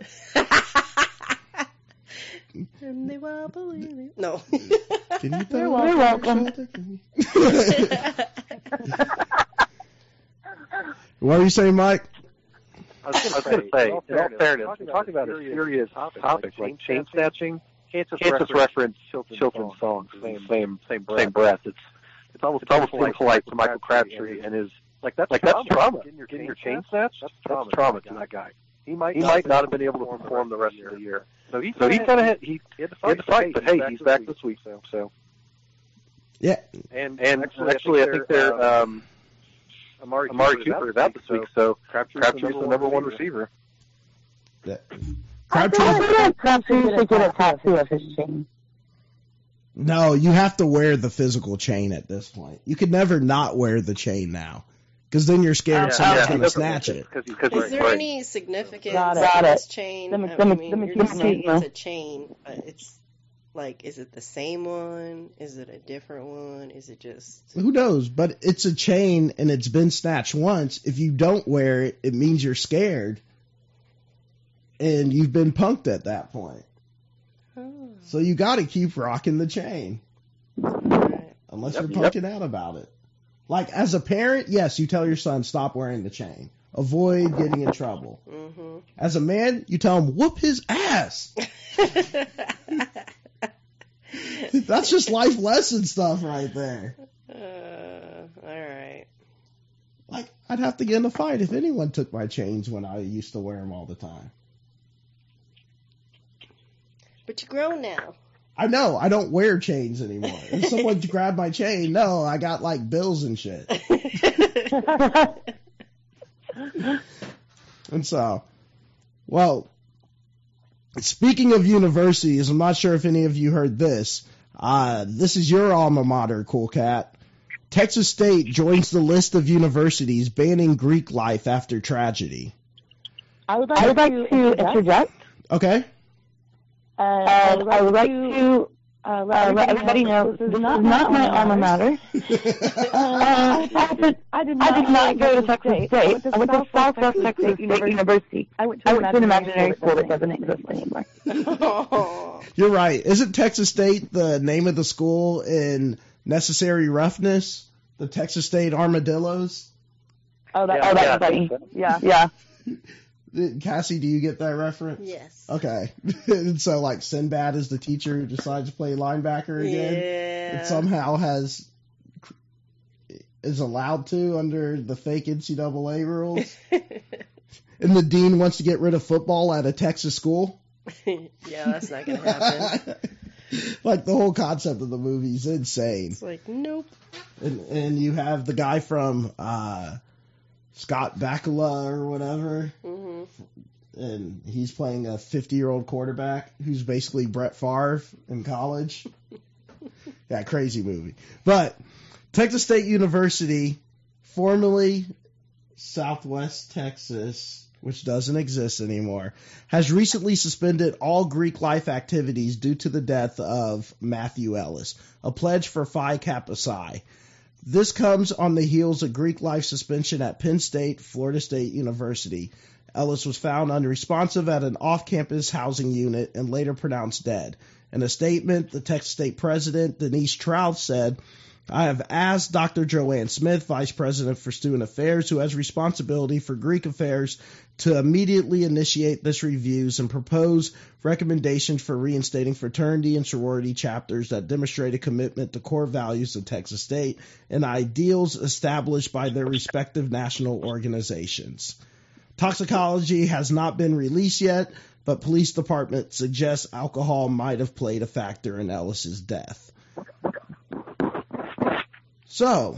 And they wobble in it. No. Can you You're welcome. What are you saying, Mike? I was going to say, in all fairness, fairness we're talking about a serious topic, like chain snatching. Can't just, can't just reference children's songs in the same, same, same breath. It's it's almost, it's almost impolite to Michael Crabtree and his, like, that's like that's trauma. Getting your, Getting your chain snatched, that's trauma, that's trauma to that guy. He might, he might not have been able to perform the rest of the year. So he, so he kind of had, he, he had to fight, fight but hey, he's back this week. So, so. Yeah. And, and actually, actually, I think they're, um, Amari, Amari Cooper is out this week, so Crabtree's the number one receiver. Yeah. Crabtree Crabtree should get a tattoo of his chain. No, you have to wear the physical chain at this point. You could never not wear the chain now, because then you're scared oh, someone's yeah, going to snatch it. Cause he's, cause is there right. any significance Got of it. this chain? Let me, I let me, mean, let me, you're let just me saying know. it's a chain, but it's Like, is it the same one? Is it a different one? Is it just... Who knows? But it's a chain, and it's been snatched once. If you don't wear it, it means you're scared. And you've been punked at that point. Oh. So you got to keep rocking the chain. Right. Unless Yep, you're punking yep. out about it. Like, as a parent, yes, you tell your son, stop wearing the chain. Avoid getting in trouble. Mm-hmm. As a man, you tell him, whoop his ass. That's just life lesson stuff right there. Uh, all right. Like, I'd have to get in a fight if anyone took my chains when I used to wear them all the time. But you're grown now. I know, I don't wear chains anymore. If someone grabbed my chain, no, I got like bills and shit. And so, well, speaking of universities, I'm not sure if any of you heard this. Uh, this is your alma mater, Cool Cat. Texas State joins the list of universities banning Greek life after tragedy. I would like, I would like to, to interject. interject. Okay? Uh, I would like, I would like to, to uh, let, uh, let everybody know this this is not, not my alma mater. uh, Uh, I, did, I did not, I did not go to Texas State. I went to Southwest Texas State University. I went to, I went to an imaginary imaginary school that doesn't exist anymore. Oh. You're right. Isn't Texas State the name of the school in Necessary Roughness? The Texas State Armadillos? Oh, that, Yeah, Oh, that's yeah, funny. yeah. Yeah. Cassie, do you get that reference? Yes. Okay. And so, like, Sinbad is the teacher who decides to play linebacker again. Yeah. And somehow has is allowed to under the fake N C double A rules. And the dean wants to get rid of football at a Texas school. Yeah, that's not going to happen. Like, the whole concept of the movie is insane. It's like, nope. And, and you have the guy from uh, Scott Bakula or whatever, Mm-hmm. and he's playing a fifty-year-old quarterback who's basically Brett Favre in college. Yeah, crazy movie. But Texas State University, formerly Southwest Texas, which doesn't exist anymore, has recently suspended all Greek life activities due to the death of Matthew Ellis, a pledge for Phi Kappa Psi. This comes on the heels of Greek life suspension at Penn State, Florida State University. Ellis was found unresponsive at an off-campus housing unit and later pronounced dead. In a statement, the Texas State president, Denise Trouth, said, I have asked Doctor Joanne Smith, Vice President for Student Affairs, who has responsibility for Greek affairs, to immediately initiate this reviews and propose recommendations for reinstating fraternity and sorority chapters that demonstrate a commitment to core values of Texas State and ideals established by their respective national organizations. Toxicology has not been released yet, but police department suggests alcohol might have played a factor in Ellis's death. So,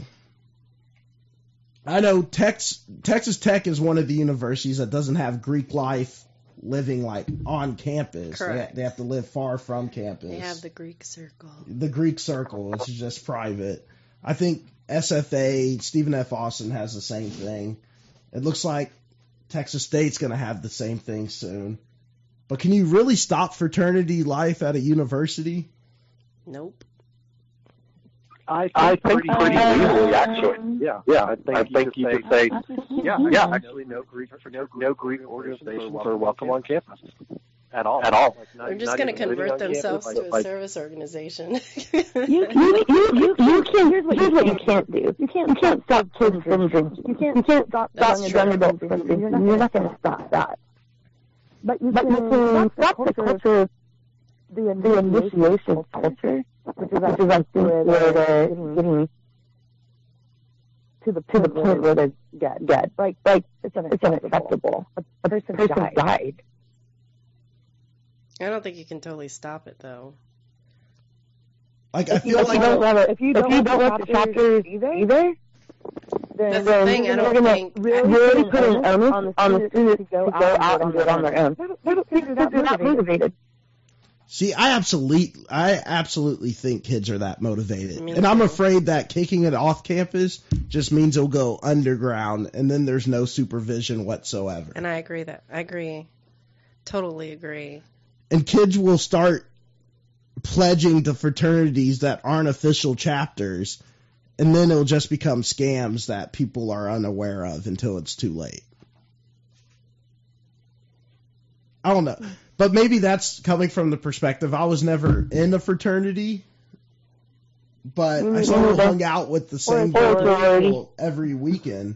I know Tex, Texas Tech is one of the universities that doesn't have Greek life living like on campus. Correct. They, they have to live far from campus. They have the Greek circle. The Greek circle, which is just private. I think S F A, Stephen F. Austin has the same thing. It looks like Texas State's going to have the same thing soon. But can you really stop fraternity life at a university? Nope. I think, I think pretty, pretty uh, easily, actually. Yeah, yeah. I think, I you, think could you say, could say, yeah, yeah. Actually, no Greek, no, no Greek organizations are welcome on campus at all. At all. Like, not, They're just going to convert themselves campus, to a like, service organization. You, you, you, you, you can't, here's what, here's what you can't do. You can't, you can't stop kids from drinking. You can't, you can't stop That's young true. adults from drinking. You're not going to stop that. But you but can, you can stop the culture of the initiation culture, which is, which is I think where they're getting to the to the point where they're dead. dead. Like, like it's unacceptable. It's unacceptable. A, a person, person died. died. I don't think you can totally stop it, though. Like, I If you, feel if like you don't let it, if you don't, if you don't let the chapters either, either then, That's the then thing, I they're don't gonna think- really, really put an onus on the students to go out and do it on their own. They're not motivated. See, I absolutely, I absolutely think kids are that motivated, Me and I'm too. afraid that kicking it off campus just means it'll go underground, and then there's no supervision whatsoever. And I agree that I agree, totally agree. And kids will start pledging to fraternities that aren't official chapters, and then it'll just become scams that people are unaware of until it's too late. I don't know. But maybe that's coming from the perspective. I was never in a fraternity, but I still hung out with the same group of people every weekend.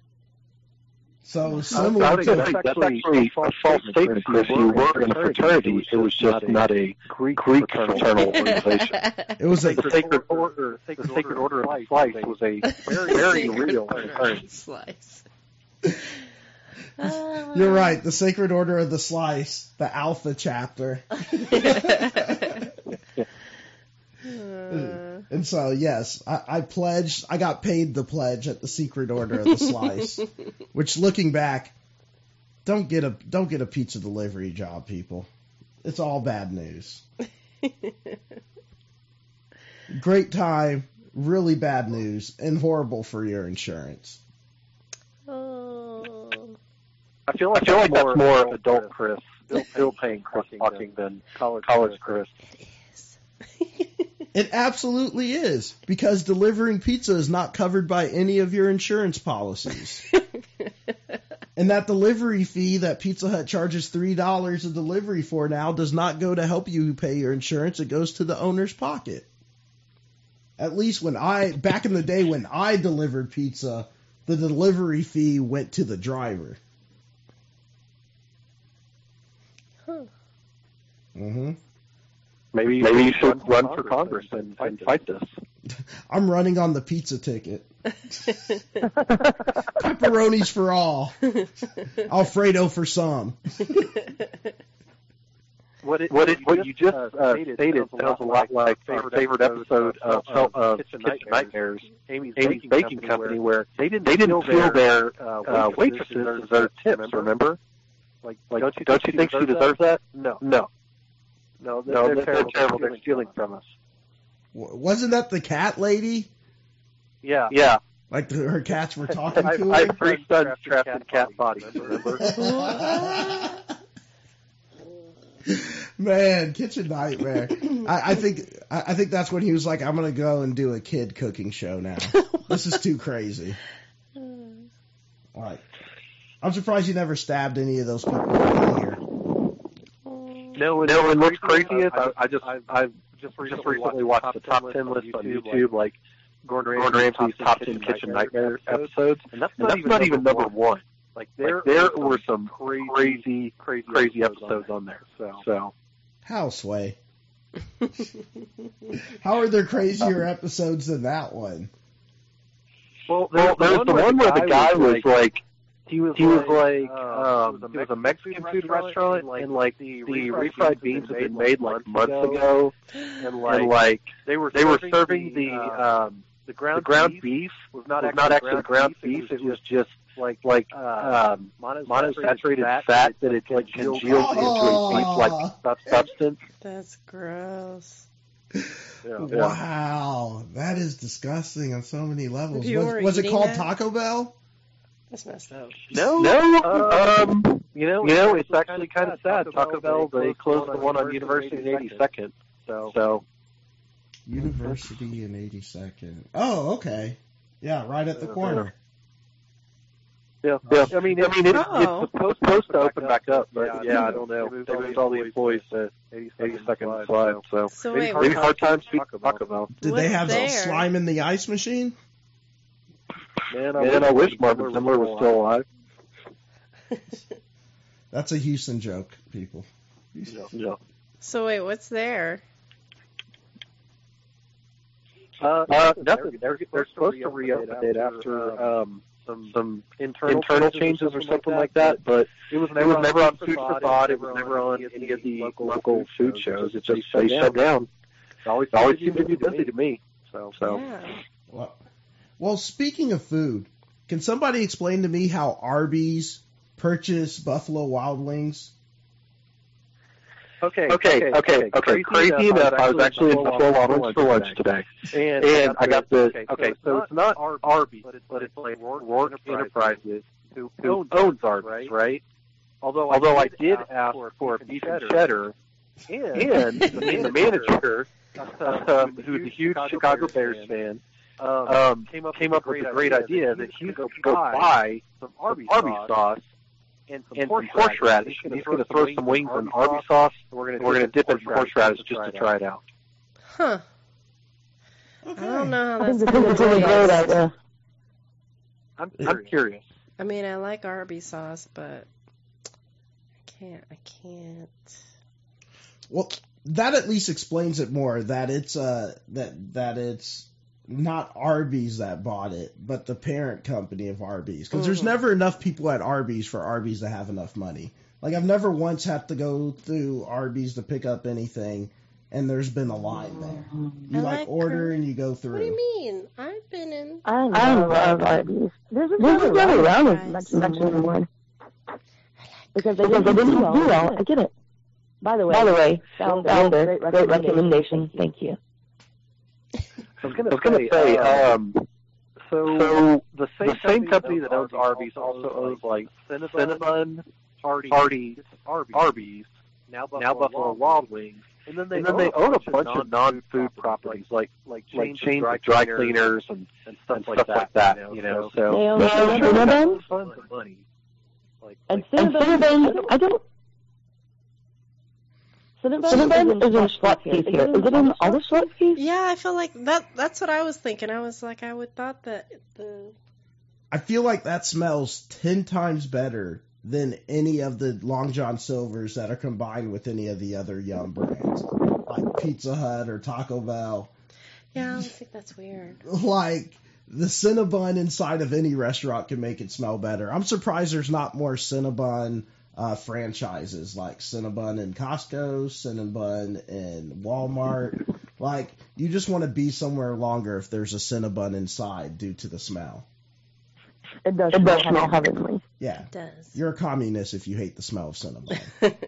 So similar I to that's actually a false statement. If you were in a fraternity, it was just not a Greek fraternal organization. It was a the Sacred Order. The Sacred Order of the Slice was a very, very real fraternity. Slice. You're right. The Sacred Order of the Slice, the Alpha chapter. And so, yes, I, I pledged, I got paid the pledge at the Secret Order of the Slice, which, looking back, don't get a don't get a pizza delivery job, people. It's all bad news. Great time, really bad news, and horrible for your insurance. Oh. I feel like, I feel like that's more adult Chris, still, still paying Chris talking than college, college Chris. It absolutely is, because delivering pizza is not covered by any of your insurance policies. And that delivery fee that Pizza Hut charges three dollars a delivery for now does not go to help you pay your insurance. It goes to the owner's pocket. At least when I, back in the day when I delivered pizza, the delivery fee went to the driver. Huh. Mm-hmm. Maybe, Maybe you should run, run for Congress and, and fight this. I'm running on the pizza ticket. Pepperonis for all. Alfredo for some. What, it, what, it, what you just uh, stated sounds a lot like our favorite episode of, of, of Kitchen Nightmares, Amy's, Amy's Baking Company, where they didn't, they didn't feel their uh, waitresses as their tips, remember? Like, like don't you, don't you think she deserves that? No. No. No, they're, no, they're, they're terrible. terrible. They're stealing from us. Wasn't that the cat lady? Yeah. Yeah. Like the, her cats were talking I, to her? I have three sons trapped in cat bodies, remember? Man, Kitchen Nightmare. I, I think I, I think that's when he was like, I'm going to go and do a kid cooking show now. This is too crazy. All right. I'm surprised you never stabbed any of those people in here. No, no, and what's crazy is I, I just I've, I've just recently, just recently watched the top ten list on YouTube, like Gordon Ramsay's top ten kitchen nightmare episodes, and that's not, and that's even, not even number one. Like there, like there were some crazy, crazy, crazy episodes on there. So, so. How, Sway? How are there crazier episodes than that one? Well, there, well, there's the one where the guy was like. He was, he was like, um, it was a Mexican food restaurant, and like the refried beans had been made like months ago, and like, and, like they were they were serving the um the ground, the ground beef was not was not actually ground beef, it was just like like um monounsaturated fat that it like congealed into a beef-like substance. That's gross. Yeah. Wow, that is disgusting on so many levels. Was, was it called that? Taco Bell? That's messed up. No, no. Um, you know, you know, it's actually kind of sad. Taco Bell, they closed the one on University and eighty-second. So, so. University and eighty-second. Oh, okay. Yeah, right at the corner. Yeah, yeah. I mean, I mean, it, oh. it's supposed, supposed to open back up, but yeah, I don't know. They moved all the employees to eighty-second slide, so, so maybe, wait, maybe hard times to Taco Bell. Did What's they have there? the slime in the ice machine? Man, I, Man, I wish Marvin Zimmer was still alive. That's a Houston joke, people. Yeah. Yeah. So wait, what's there? Uh, uh nothing. They're, they're supposed to reopen it after um, some some internal, internal changes or something like that, but it was never, it was never on Food for Thought. It was never on any of the local food shows. It just they shut down. It always, always seemed to be busy to me. So, so. Yeah. Well, well, speaking of food, can somebody explain to me how Arby's purchased Buffalo Wild Wings? Okay, okay, okay, okay. Crazy, Crazy enough, I was actually in Buffalo Wild Wings for lunch today, and, and I got the. Okay, okay so it's not Arby's, but it's, but it's like Rourke Enterprises, who, who owns Arby's, right? Although, although I did ask for beef and cheddar, And, and the manager, um, who was a huge Chicago Bears fan, um, came up, came up with a great idea that he's going to go buy some Arby's sauce and some, and some horseradish, and he's going to throw some wings in Arby's sauce, and we're going to dip it in horseradish just to try it out. Huh. Okay. I don't know how I think that's this is a really great idea. I'm, I'm curious. I mean, I like Arby's sauce, but I can't, I can't. Well, that at least explains it more. That it's uh that that it's not Arby's that bought it, but the parent company of Arby's. Because mm-hmm. there's never enough people at Arby's for Arby's to have enough money. Like I've never once had to go through Arby's to pick up anything, and there's been a line there. You I like, like order her. and you go through. What do you mean? I've been in. I love, I love Arby's. There's a never around as much, much anymore. Because they didn't, they didn't do well. I get it. By the way, By the way founder, great, great recommendation. Thank you. I was going to say, um, so, so the same, the same company that owns Arby's also owns like Cinnabon, Hardee's, Hardee's, Arby's, Arby's, now Buffalo, now Buffalo Wild Wings, and then they, and then own, they own a bunch of non-food properties like like chains, like chains of dry cleaners and, and stuff, and like, stuff that, like that. You know, so they own Cinnabon, tons of money. Like, and Cinnabon, I don't. Cinnabon is in Schwartz here. Is it in all the Schwartz? Yeah, I feel like that. That's what I was thinking. I was like, I would thought that the. I feel like that smells ten times better than any of the Long John Silvers that are combined with any of the other Yum brands, like Pizza Hut or Taco Bell. Yeah, I think that's weird. Like, the Cinnabon inside of any restaurant can make it smell better. I'm surprised there's not more Cinnabon uh, franchises, like Cinnabon in Costco, Cinnabon in Walmart. Like, you just want to be somewhere longer if there's a Cinnabon inside due to the smell. It does, it does smell heavenly. Yeah. It does. You're a communist if you hate the smell of Cinnabon.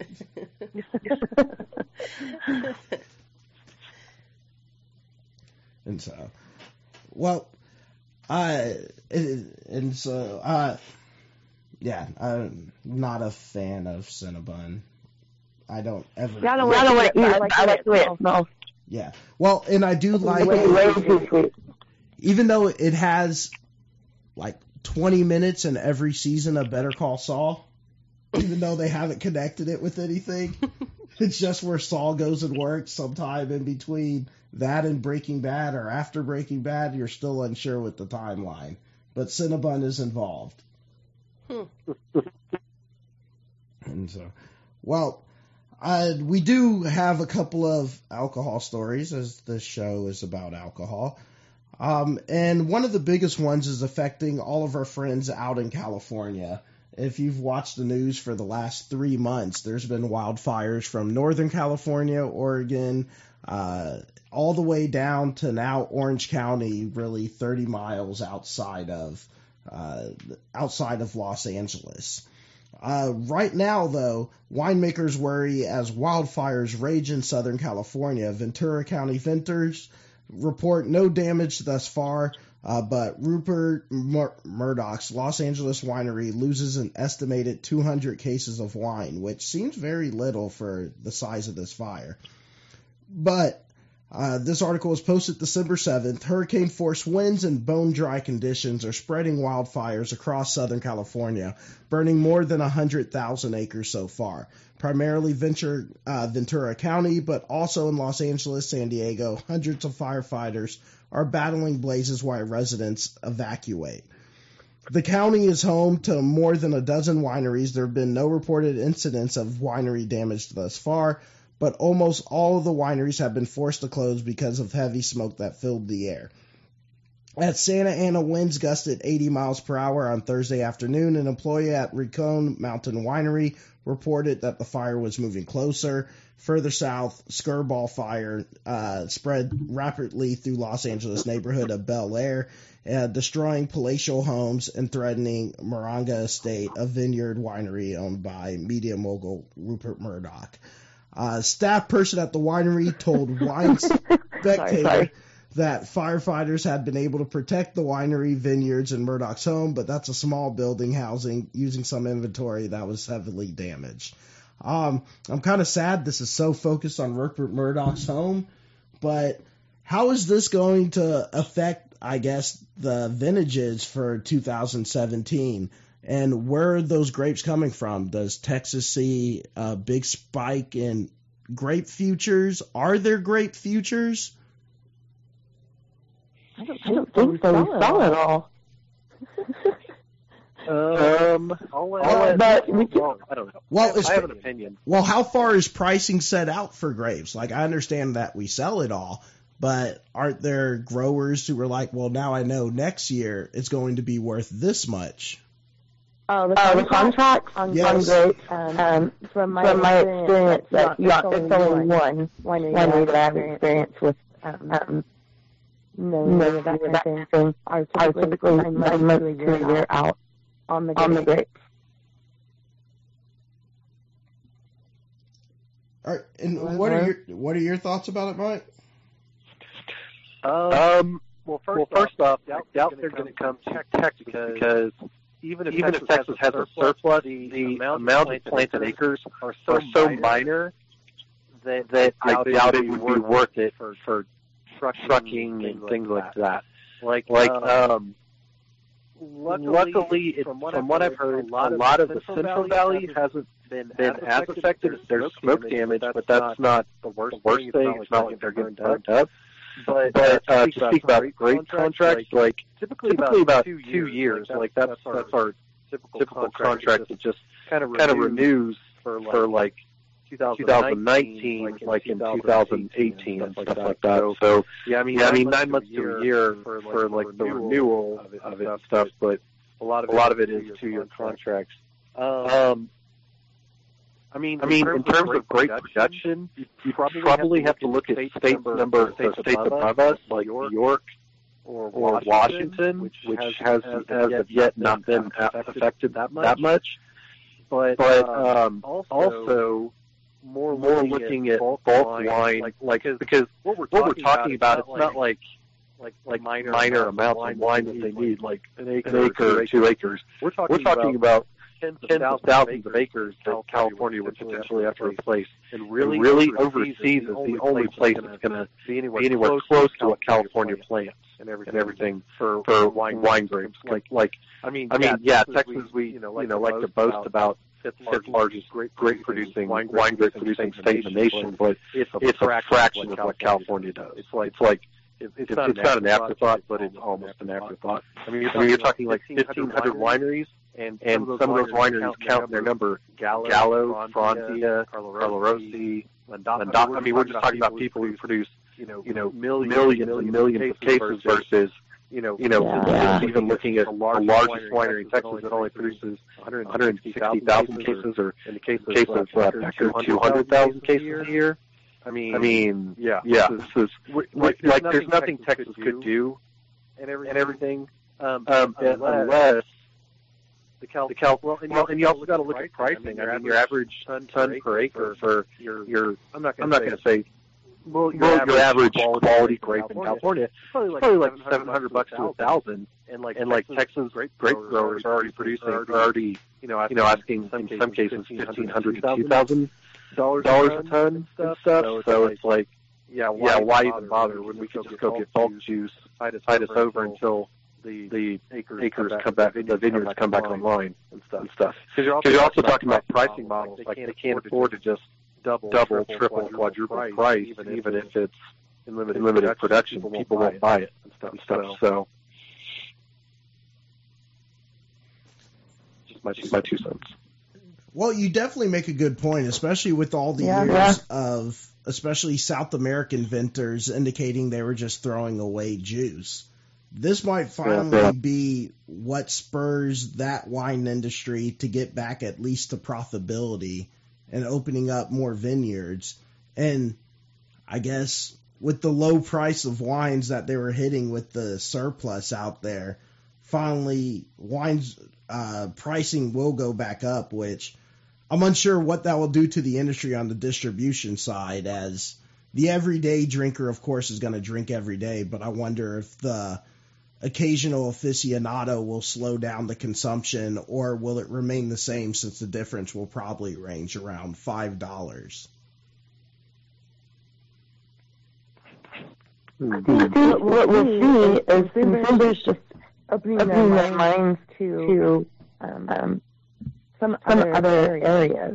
And so, well, I, and so, uh, yeah, I'm not a fan of Cinnabon. I don't ever. I don't, I don't want to eat it. I like the way it smells. Yeah. Well, and I do like, way, way too sweet. Even though it has like twenty minutes in every season of Better Call Saul, even though they haven't connected it with anything. It's just where Saul goes and works sometime in between that and Breaking Bad, or after Breaking Bad, you're still unsure with the timeline. But Cinnabon is involved. Hmm. And so, well, uh, we do have a couple of alcohol stories, as this show is about alcohol. Um, and one of the biggest ones is affecting all of our friends out in California. If you've watched the news for the last three months, there's been wildfires from Northern California, Oregon, uh, all the way down to now Orange County, really thirty miles outside of uh, outside of Los Angeles. Uh, right now, though, winemakers worry as wildfires rage in Southern California. Ventura County vintners report no damage thus far. Uh, but Rupert Mur- Murdoch's Los Angeles winery loses an estimated two hundred cases of wine, which seems very little for the size of this fire. But uh, this article was posted December seventh. Hurricane-force winds and bone-dry conditions are spreading wildfires across Southern California, burning more than one hundred thousand acres so far, primarily Ventura, uh, Ventura County, but also in Los Angeles, San Diego. Hundreds of firefighters are battling blazes while residents evacuate. The county is home to more than a dozen wineries. There have been no reported incidents of winery damage thus far, but almost all of the wineries have been forced to close because of heavy smoke that filled the air. At Santa Ana, winds gusted eighty miles per hour on Thursday afternoon. An employee at Rincon Mountain Winery reported that the fire was moving closer. Further south, Skirball fire uh, spread rapidly through Los Angeles neighborhood of Bel Air, uh, destroying palatial homes and threatening Moronga Estate, a vineyard winery owned by media mogul Rupert Murdoch. Uh, staff person at the winery told Wine Spectator sorry, sorry. that firefighters had been able to protect the winery, vineyards, and Murdoch's home, but that's a small building housing using some inventory that was heavily damaged. Um, I'm kind of sad this is so focused on Rupert Murdoch's home, but how is this going to affect, I guess, the vintages for two thousand seventeen? And where are those grapes coming from? Does Texas see a big spike in grape futures? Are there grape futures? I don't, I don't think so. We saw it all. Um, I'll let, I'll let, but we can, well, I don't know. Well, I have an opinion. Well, how far is pricing set out for grapes? Like, I understand that we sell it all, but aren't there growers who are like, well, now I know next year it's going to be worth this much? Oh, the, uh, the contracts on, yes. on grapes, um, um, from my, from my experience, that yeah, it's only one winery that I have experience with. Um, um, no, no, that kind of thing. Are typically nine months to a year out on the on the grapes. All right, and what are your what are your thoughts about it, Mike? Um, well, first, well, first off, I doubt they're going to come to Texas because even if even Texas, if Texas has a surplus, the, the amount of planted acres are so, are so minor that, that I doubt it would be worth it for, for trucking and things like that. Like, like um, luckily, luckily it, from what, from what I've heard, a lot, a lot of the Central Valley hasn't been, been as affected. There's smoke damage, but that's not the worst thing. It's not like they're getting burned up. But, but uh, to speak about great contracts, like typically, typically about two years, years like that's that's our, that's our typical, typical contract that just kind of kind of renews for like, for like twenty nineteen, like, like in two thousand eighteen and stuff like that. So, so yeah, I mean, yeah, I mean nine months to a year for, like, for like the renewal of it, of it and stuff, but a lot of it, a lot of it is two-year contracts. Um, I mean, I mean, in terms, in terms of great production, you, you probably, probably have to look at states, states number, uh, states above us, like New York or, or Washington, which, which has, has, has of yet not been affected that much. That much. But, but um, also, also more, more looking at bulk, bulk wine, wine, like, like because, because what we're talking, what we're talking about, about, it's not like like like minor, minor amounts of wine that they need, like an acre, an acre or two acres. We're talking, we're talking about tens of tens thousands, thousands of acres that California would potentially have to replace. And really, and really overseas is the only place that's going to be anywhere, be anywhere close, close to what California plants and everything, and everything for, for wine, wine grapes. Like, like I mean, I mean, yeah, Texas, we you know like, you know, like to boast about fifth largest, largest grape, grape producing wine, wine grape producing state in the nation, but it's a, it's a fraction of what California does. It's like it's like It, it's, it's, not, it's an not an afterthought, but it's almost an afterthought. I mean, you're talking, I mean, you're talking like fifteen hundred wineries, and, and some of those, those wineries count their number. Gallo, Gallo Franzia, Carlo Rossi, Landata. I mean, we're just talking about people who produce, you know, you know, millions, millions and millions of cases versus, you know, you know, yeah. even looking at the largest winery in Texas that only produces one hundred sixty thousand cases, or in the case of uh, Becker, two hundred thousand cases a year. I mean, I mean, yeah, yeah. This is, like, there's like, there's nothing Texas, Texas could do, and everything, and everything, um, um, unless, unless the Cal, the Cal. Well, and, well, and you also got to look at pricing. I mean, I mean your average ton, ton per acre for your, your. I'm not going to say. Well, your, well, average, your average quality, quality grape in California, probably like, probably like seven hundred bucks to a thousand, and like and like Texas grape growers are already producing, are already, you know, you know, asking in some cases fifteen hundred to two thousand. Dollars, dollars a ton and stuff, stuff. So, so it's like, yeah, why, yeah, why even bother when we could just go get bulk juice, tide us, tide us over until the the acres, acres come back, the vineyards come back online and stuff. And stuff. Because you're, you're also talking about pricing models, like they can't afford to just double, double, triple, quadruple price, even even if it's in limited, limited production. People won't buy it and stuff. And stuff. So, just my my two cents. Well, you definitely make a good point, especially with all the yeah, years yeah. of, especially South American vintners indicating they were just throwing away juice. This might finally yeah, yeah. be what spurs that wine industry to get back at least to profitability and opening up more vineyards. And I guess with the low price of wines that they were hitting with the surplus out there, finally wines uh, pricing will go back up, which I'm unsure what that will do to the industry on the distribution side, as the everyday drinker, of course, is going to drink every day. But I wonder if the occasional aficionado will slow down the consumption, or will it remain the same since the difference will probably range around five dollars? I think what we'll see is consumers just opening their minds to um, um, some, some other, other areas.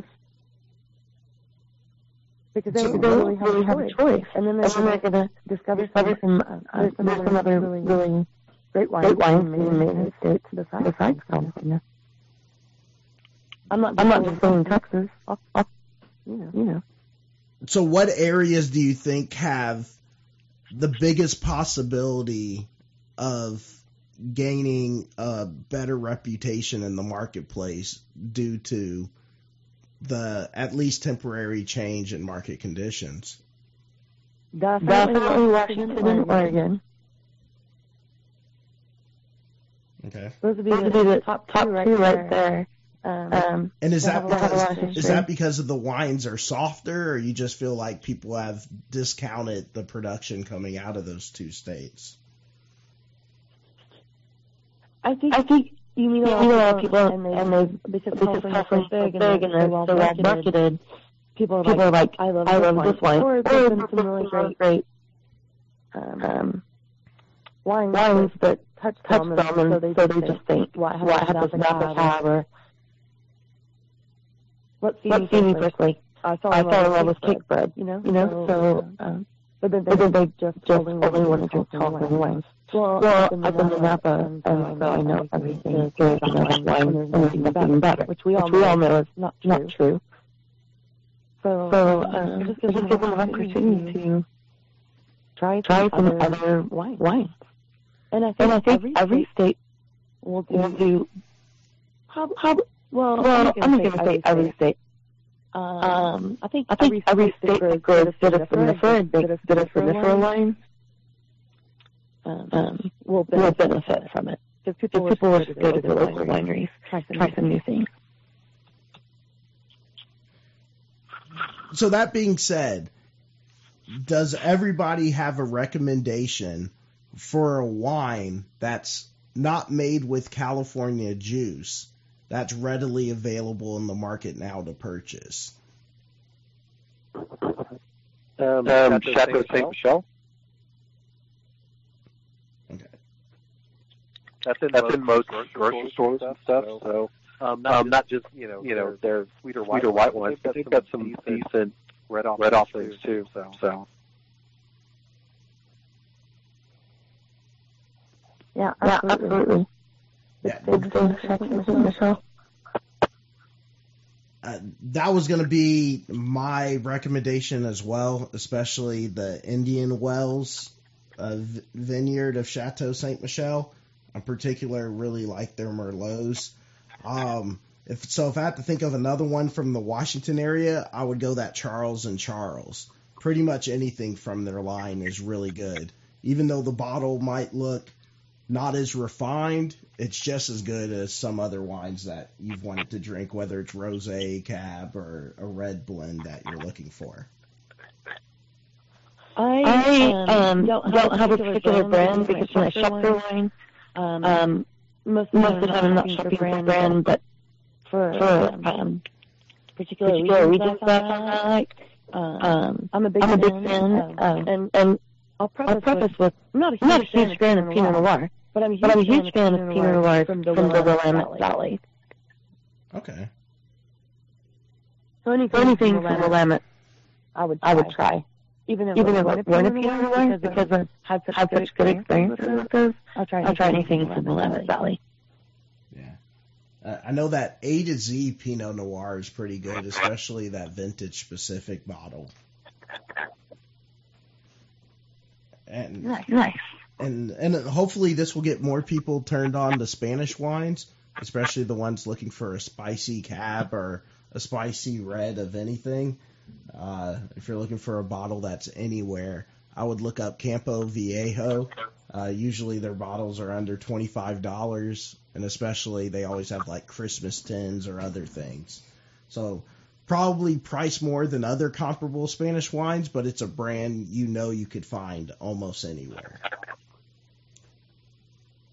Because they so don't really have, really have a choice. And then they're going to discover, discover some, some, uh, some, some other really, really great wines, great wines being made in the States besides, besides California. I'm not, I'm not just saying Texas. I'll, I'll, you know, you know. So what areas do you think have the biggest possibility of gaining a better reputation in the marketplace due to the at least temporary change in market conditions? Definitely Washington and Oregon. Okay. Those would be, Those would be the top, top two right, two right there. Um, um, and is that because, is that because of the wines are softer, or you just feel like people have discounted the production coming out of those two states? I think I think you meet a lot, lot of people, and they and they because California's so big and they're, they're well marketed, marketed. People are people like, are like I love, I love this wine, or there's been some really great, great um, um, wines, wines that touch them, and so they, so they just think, why well, have this Napa Cab, or what see me firstly? I fell in love with cake bread, you know, you know, so. Um, But then they, they just, just only want to drink California wines. Well, well I've been to Napa, and so, so I know everything there is about wine, and there's nothing better, which we all, which we all know is not true. Not true. So, so um, just give them an opportunity to try, try some other, other wines. wines. And I think, and I think every, every state will do, will do how, how, well, well, I'm not going to say every state. Um, um, I think I think every, every state that grows vitivinifera and bakes vitivinifera wines um, um, will, benefit will benefit from it. Because people, people will just go to the local wineries, try some, try some new things. So that being said, does everybody have a recommendation for a wine that's not made with California juice that's readily available in the market now to purchase? Um, um Chateau Saint Michelle. Okay. That's in, That's most, in most grocery stores and stuff. So, so um, not, um, not just you know, you know, they're sweeter white, sweeter white wines, but they've got some decent, decent red off red offerings too. So, so. Yeah, absolutely. Yeah, absolutely. Uh, that was going to be my recommendation as well, especially the Indian Wells uh, vineyard of Chateau Saint Michelle. In particular, really like their Merlots. Um, if so, if I had to think of another one from the Washington area, I would go that Charles and Charles. Pretty much anything from their line is really good. Even though the bottle might look not as refined, it's just as good as some other wines that you've wanted to drink, whether it's rosé, cab, or a red blend that you're looking for. I, I um, don't, don't have a particular brand because when I shop for wine, um, um, most, most of the time I'm not shopping for a brand, but for, for um, particular, particular regions that I like. Um, I'm a big I'm a big fan, fan um, and and I'll preface, I'll preface with, with I'm not a huge, I'm not a huge fan of Pinot Noir. But I'm a huge, but I'm a huge fan of Pinot Noir from the Willamette Valley. Okay. So anything, so anything from the Willamette, I would try. I would try. Even if Even it wasn't a Pinot Noir, because I've had such, had such good experiences with those, I'll try, I'll try anything from the Willamette Valley. Yeah. Uh, I know that A to Z Pinot Noir is pretty good, especially that vintage-specific bottle. And nice. nice. And and hopefully this will get more people turned on to Spanish wines, especially the ones looking for a spicy cab or a spicy red of anything. Uh, if you're looking for a bottle that's anywhere, I would look up Campo Viejo. Uh, usually their bottles are under twenty-five dollars, and especially they always have like Christmas tins or other things. So probably price more than other comparable Spanish wines, but it's a brand you know you could find almost anywhere.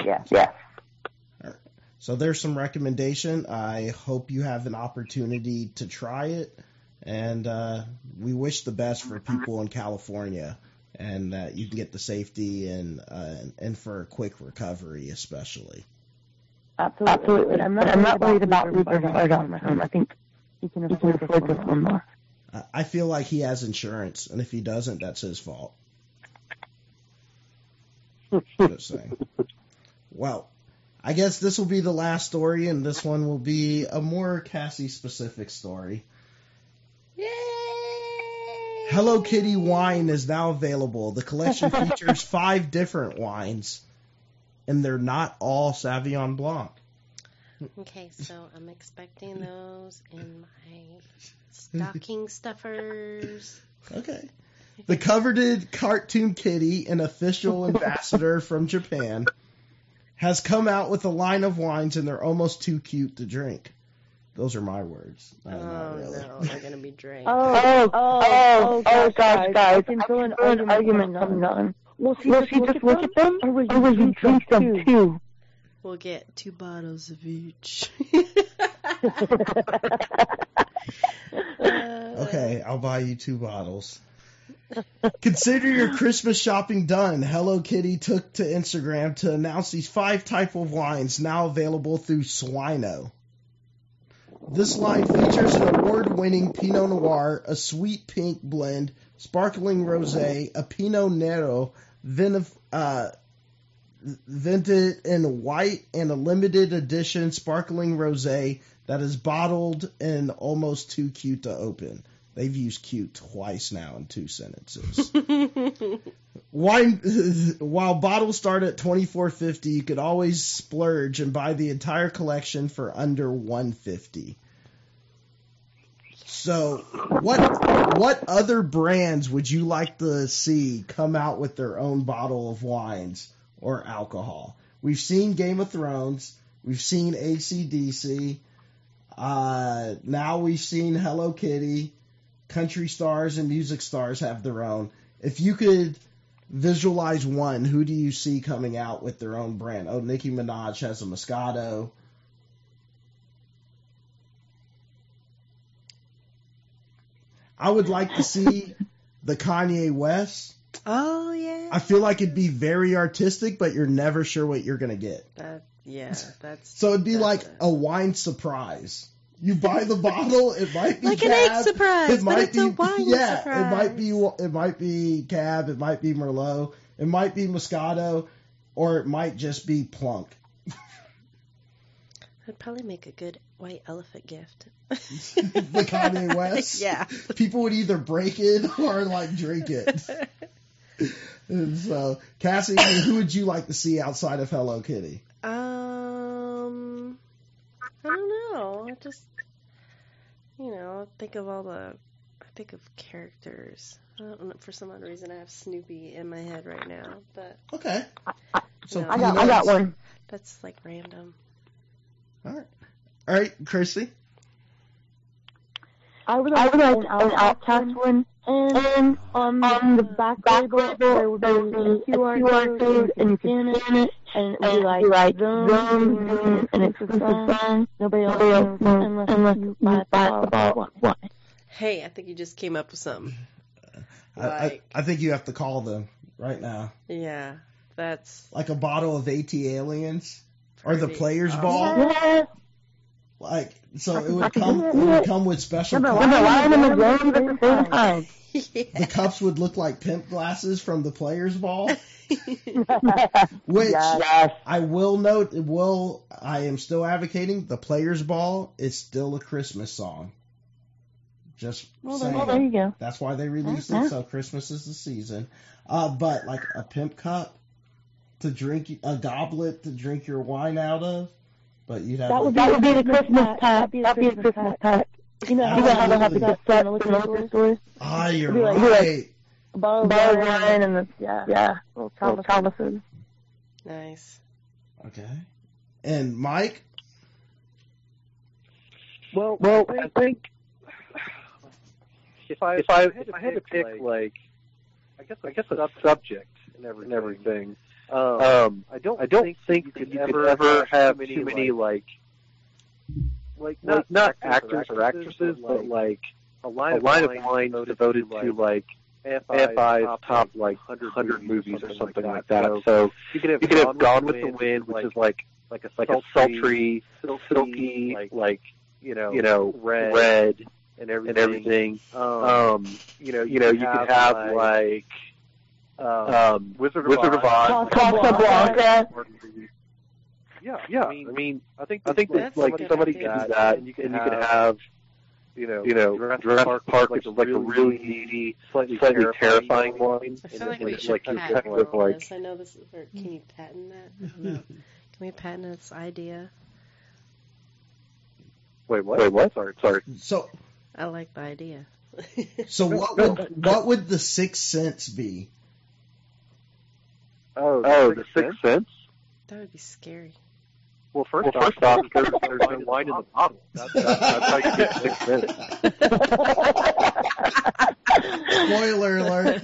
Yeah, yeah. So there's some recommendation. I hope you have an opportunity to try it, and uh, we wish the best for people in California, and that uh, you can get the safety and uh, and for a quick recovery, especially. Absolutely. Absolutely. I'm not, I'm not worried about Rupert Murdoch. I think he can afford, he can afford this one more. I feel like he has insurance, and if he doesn't, that's his fault. Just saying. Well, I guess this will be the last story, and this one will be a more Cassie-specific story. Yay! Hello Kitty wine is now available. The collection features five different wines, and they're not all Sauvignon Blanc. Okay, so I'm expecting those in my stocking stuffers. Okay. The coveted cartoon kitty, an official ambassador from Japan, has come out with a line of wines, and they're almost too cute to drink. Those are my words. No, oh, not really. no, they're going to be drank. Oh, oh, oh, oh, oh, gosh, guys. I can feel an argument, argument coming on. Will she, Will she just look at them, or will you, or will you drink them, them too? We'll get two bottles of each. Okay, I'll buy you two bottles. Consider your Christmas shopping done. Hello Kitty took to Instagram to announce these five types of wines now available through Swino. This line features an award-winning Pinot Noir, a sweet pink blend, sparkling rosé, a Pinot Nero, vin- uh, vented in white, and a limited edition sparkling rosé that is bottled and almost too cute to open. They've used cute twice now in two sentences. Wine, while bottles start at twenty-four fifty, you could always splurge and buy the entire collection for under one fifty. So, what what other brands would you like to see come out with their own bottle of wines or alcohol? We've seen Game of Thrones. We've seen A C D C. Uh, now we've seen Hello Kitty. Country stars and music stars have their own. If you could visualize one, who do you see coming out with their own brand? Oh, Nicki Minaj has a Moscato. I would like to see the Kanye West. Oh, yeah. I feel like it'd be very artistic, but you're never sure what you're going to get. That, yeah, that's... So it'd be that's like a... a wine surprise. You buy the bottle, it might be like Cab, an egg surprise, it might but it's be, a wine yeah, surprise. it might be it might be Cab, it might be Merlot, it might be Moscato, or it might just be Plunk. I'd probably make a good white elephant gift. The Kanye West? Yeah. People would either break it or like drink it. And so, Cassie, who would you like to see outside of Hello Kitty? Um, I don't know. I just, you know, think of all the, I think of characters. I don't know, for some odd reason, I have Snoopy in my head right now, but. Okay. So no, I got, I got one. That's like random. All right. All right, Christy. I would like, I would like an, an Outcast one, and on the, on the back label there would be a Q R code, and you can scan it, and it would be like, like them, them, and it's a song. Nobody else knows unless, unless you buy the bottle. What? Hey, I think you just came up with something. I, Like, I, I think you have to call them right now. yeah, that's Like a bottle of AT Aliens or the pretty Players awesome. Ball. Yes. Like, so it would come. It would come with special. Remember, cups. we're lying in the games at the same time. The cups would look like pimp glasses from the Players Ball. Which Yes. I will note. It will. I am still advocating the Players Ball is still a Christmas song. Just Well, saying. there, well, there you go. That's why they released Uh-huh. it. So Christmas is the season. Uh, but like a pimp cup to drink, a goblet to drink your wine out of. But you'd have That would, like, that would be the Christmas pack. That'd be a Christmas pack. You know, you know how they have the set in the liquor stores? ah, you're It'd be like- right. A bottle of wine and the, yeah, yeah, little Thomases. Nice. Okay. And Mike? Well, well, I think if I if I if I had to pick like I guess I guess a subject and every, and everything, Um, um, I don't I don't think, think you could, you could ever have too many, like, like not, like not actors or actresses, but like a line, a line of lines devoted to like A F I's top like one hundred movies or something like that. So you could have, you could have Gone with the Wind, which is like like a like a sultry, silky, like you know, you know, red, red and everything. And everything. Um, you know, you know, you could have like um, Wizard of Wizard of Oz, Casablanca. Yeah, yeah. I mean, I, mean, I think I think that like somebody could do that, and you can, and you can have, you know, you know, Jurassic Park, Park which is like a really needy, slightly, slightly terrifying one. I feel like we should like patent with like. this. I know this is. Or can you patent that? I don't know. Can we patent this idea? Wait, what? Wait, what? Sorry, sorry. So. I like the idea. So what would what would the Sixth Sense be? Oh, the oh, Sixth the Sixth Sense. That would be scary. Well, first, well, first off, there's, there's no wine in the bottle. That's, that's, that's how you get Sixth Sense. Spoiler alert.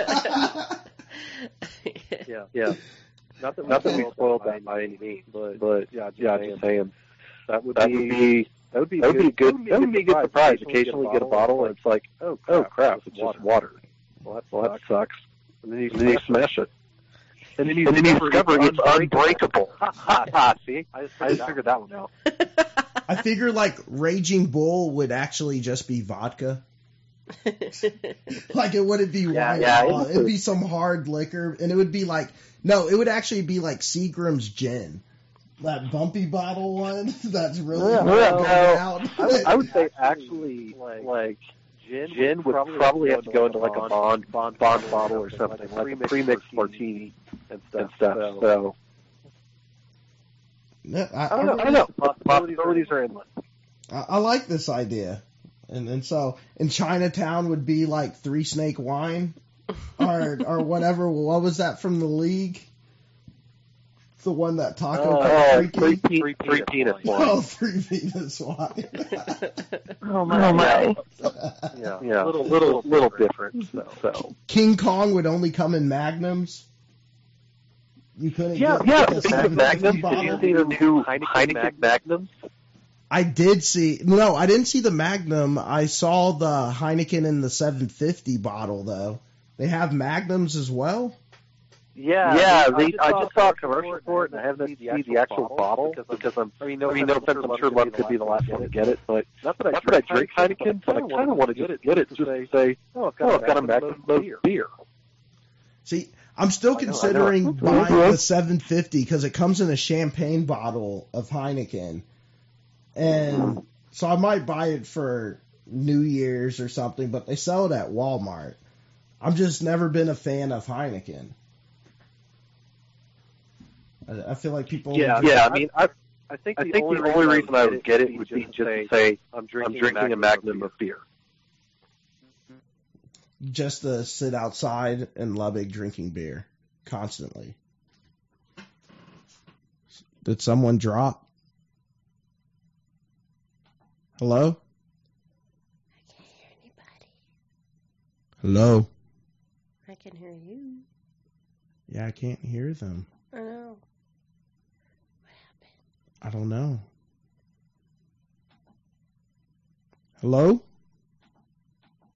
yeah, yeah. Not that, not that we spoiled that by any means, but, but yeah, just, yeah, just saying. That would that be, would be that would be that would be good. That would be a good surprise. Occasionally, you get a bottle and it's like, oh, crap, oh crap, it's just water. Well, that, well, that sucks. And then you, and then you smash it. And then you, and then you discover it's unbreakable. See? I just, I just figured that one out. I figure, like, Raging Bull would actually just be vodka. Like, it wouldn't be yeah, wine. Yeah, it would be some hard liquor. And it would be like, no, it would actually be like Seagram's gin. That bumpy bottle one that's really yeah, well, out. I, would, I would say, actually, like... like Gin, Gin would probably, probably have to go into like a bond bond, bond bottle or something, like a pre-mixed martini and stuff. And stuff so, so. No, I, I don't know. I don't know. Possibilities are endless. I, I like this idea, and and so in Chinatown would be like Three Snake Wine, or or whatever. What was that from the League? The one that Taco uh, called three, three, three, three penis wine. Oh, three penis wine. Oh my! Oh my. Yeah, yeah, little, little, little different. So, so. King Kong would only come in magnums. You couldn't. Yeah, get yeah. Like The Magnum. Did you see the new Heineken, Heineken Magnum? I did see. No, I didn't see the Magnum. I saw the Heineken in the seven fifty bottle though. They have Magnums as well. Yeah, yeah. They, I, just I just saw a commercial for it, and I haven't seen the, the actual bottle because, because I'm. I mean, no, I mean, no offense. I'm sure Love could be the last one to get it, but not that I, not that I drink Heineken, but I kind of want to get it. Get it just to say, oh, I've got, oh, I've got a Magnum beer. beer. See, I'm still considering I know, I know. buying the seven fifty because it comes in a champagne bottle of Heineken, and so I might buy it for New Year's or something. But they sell it at Walmart. I've just never been a fan of Heineken. I feel like people. Yeah, yeah. I mean, I, I think the, I think only, the only reason I would get it would be just to say I'm drinking, I'm drinking a Magnum of beer. Just to sit outside in Lubbock drinking beer constantly. Did someone drop? Hello? I can't hear anybody. Hello? I can hear you. Yeah, I can't hear them. I know. I don't know. Hello?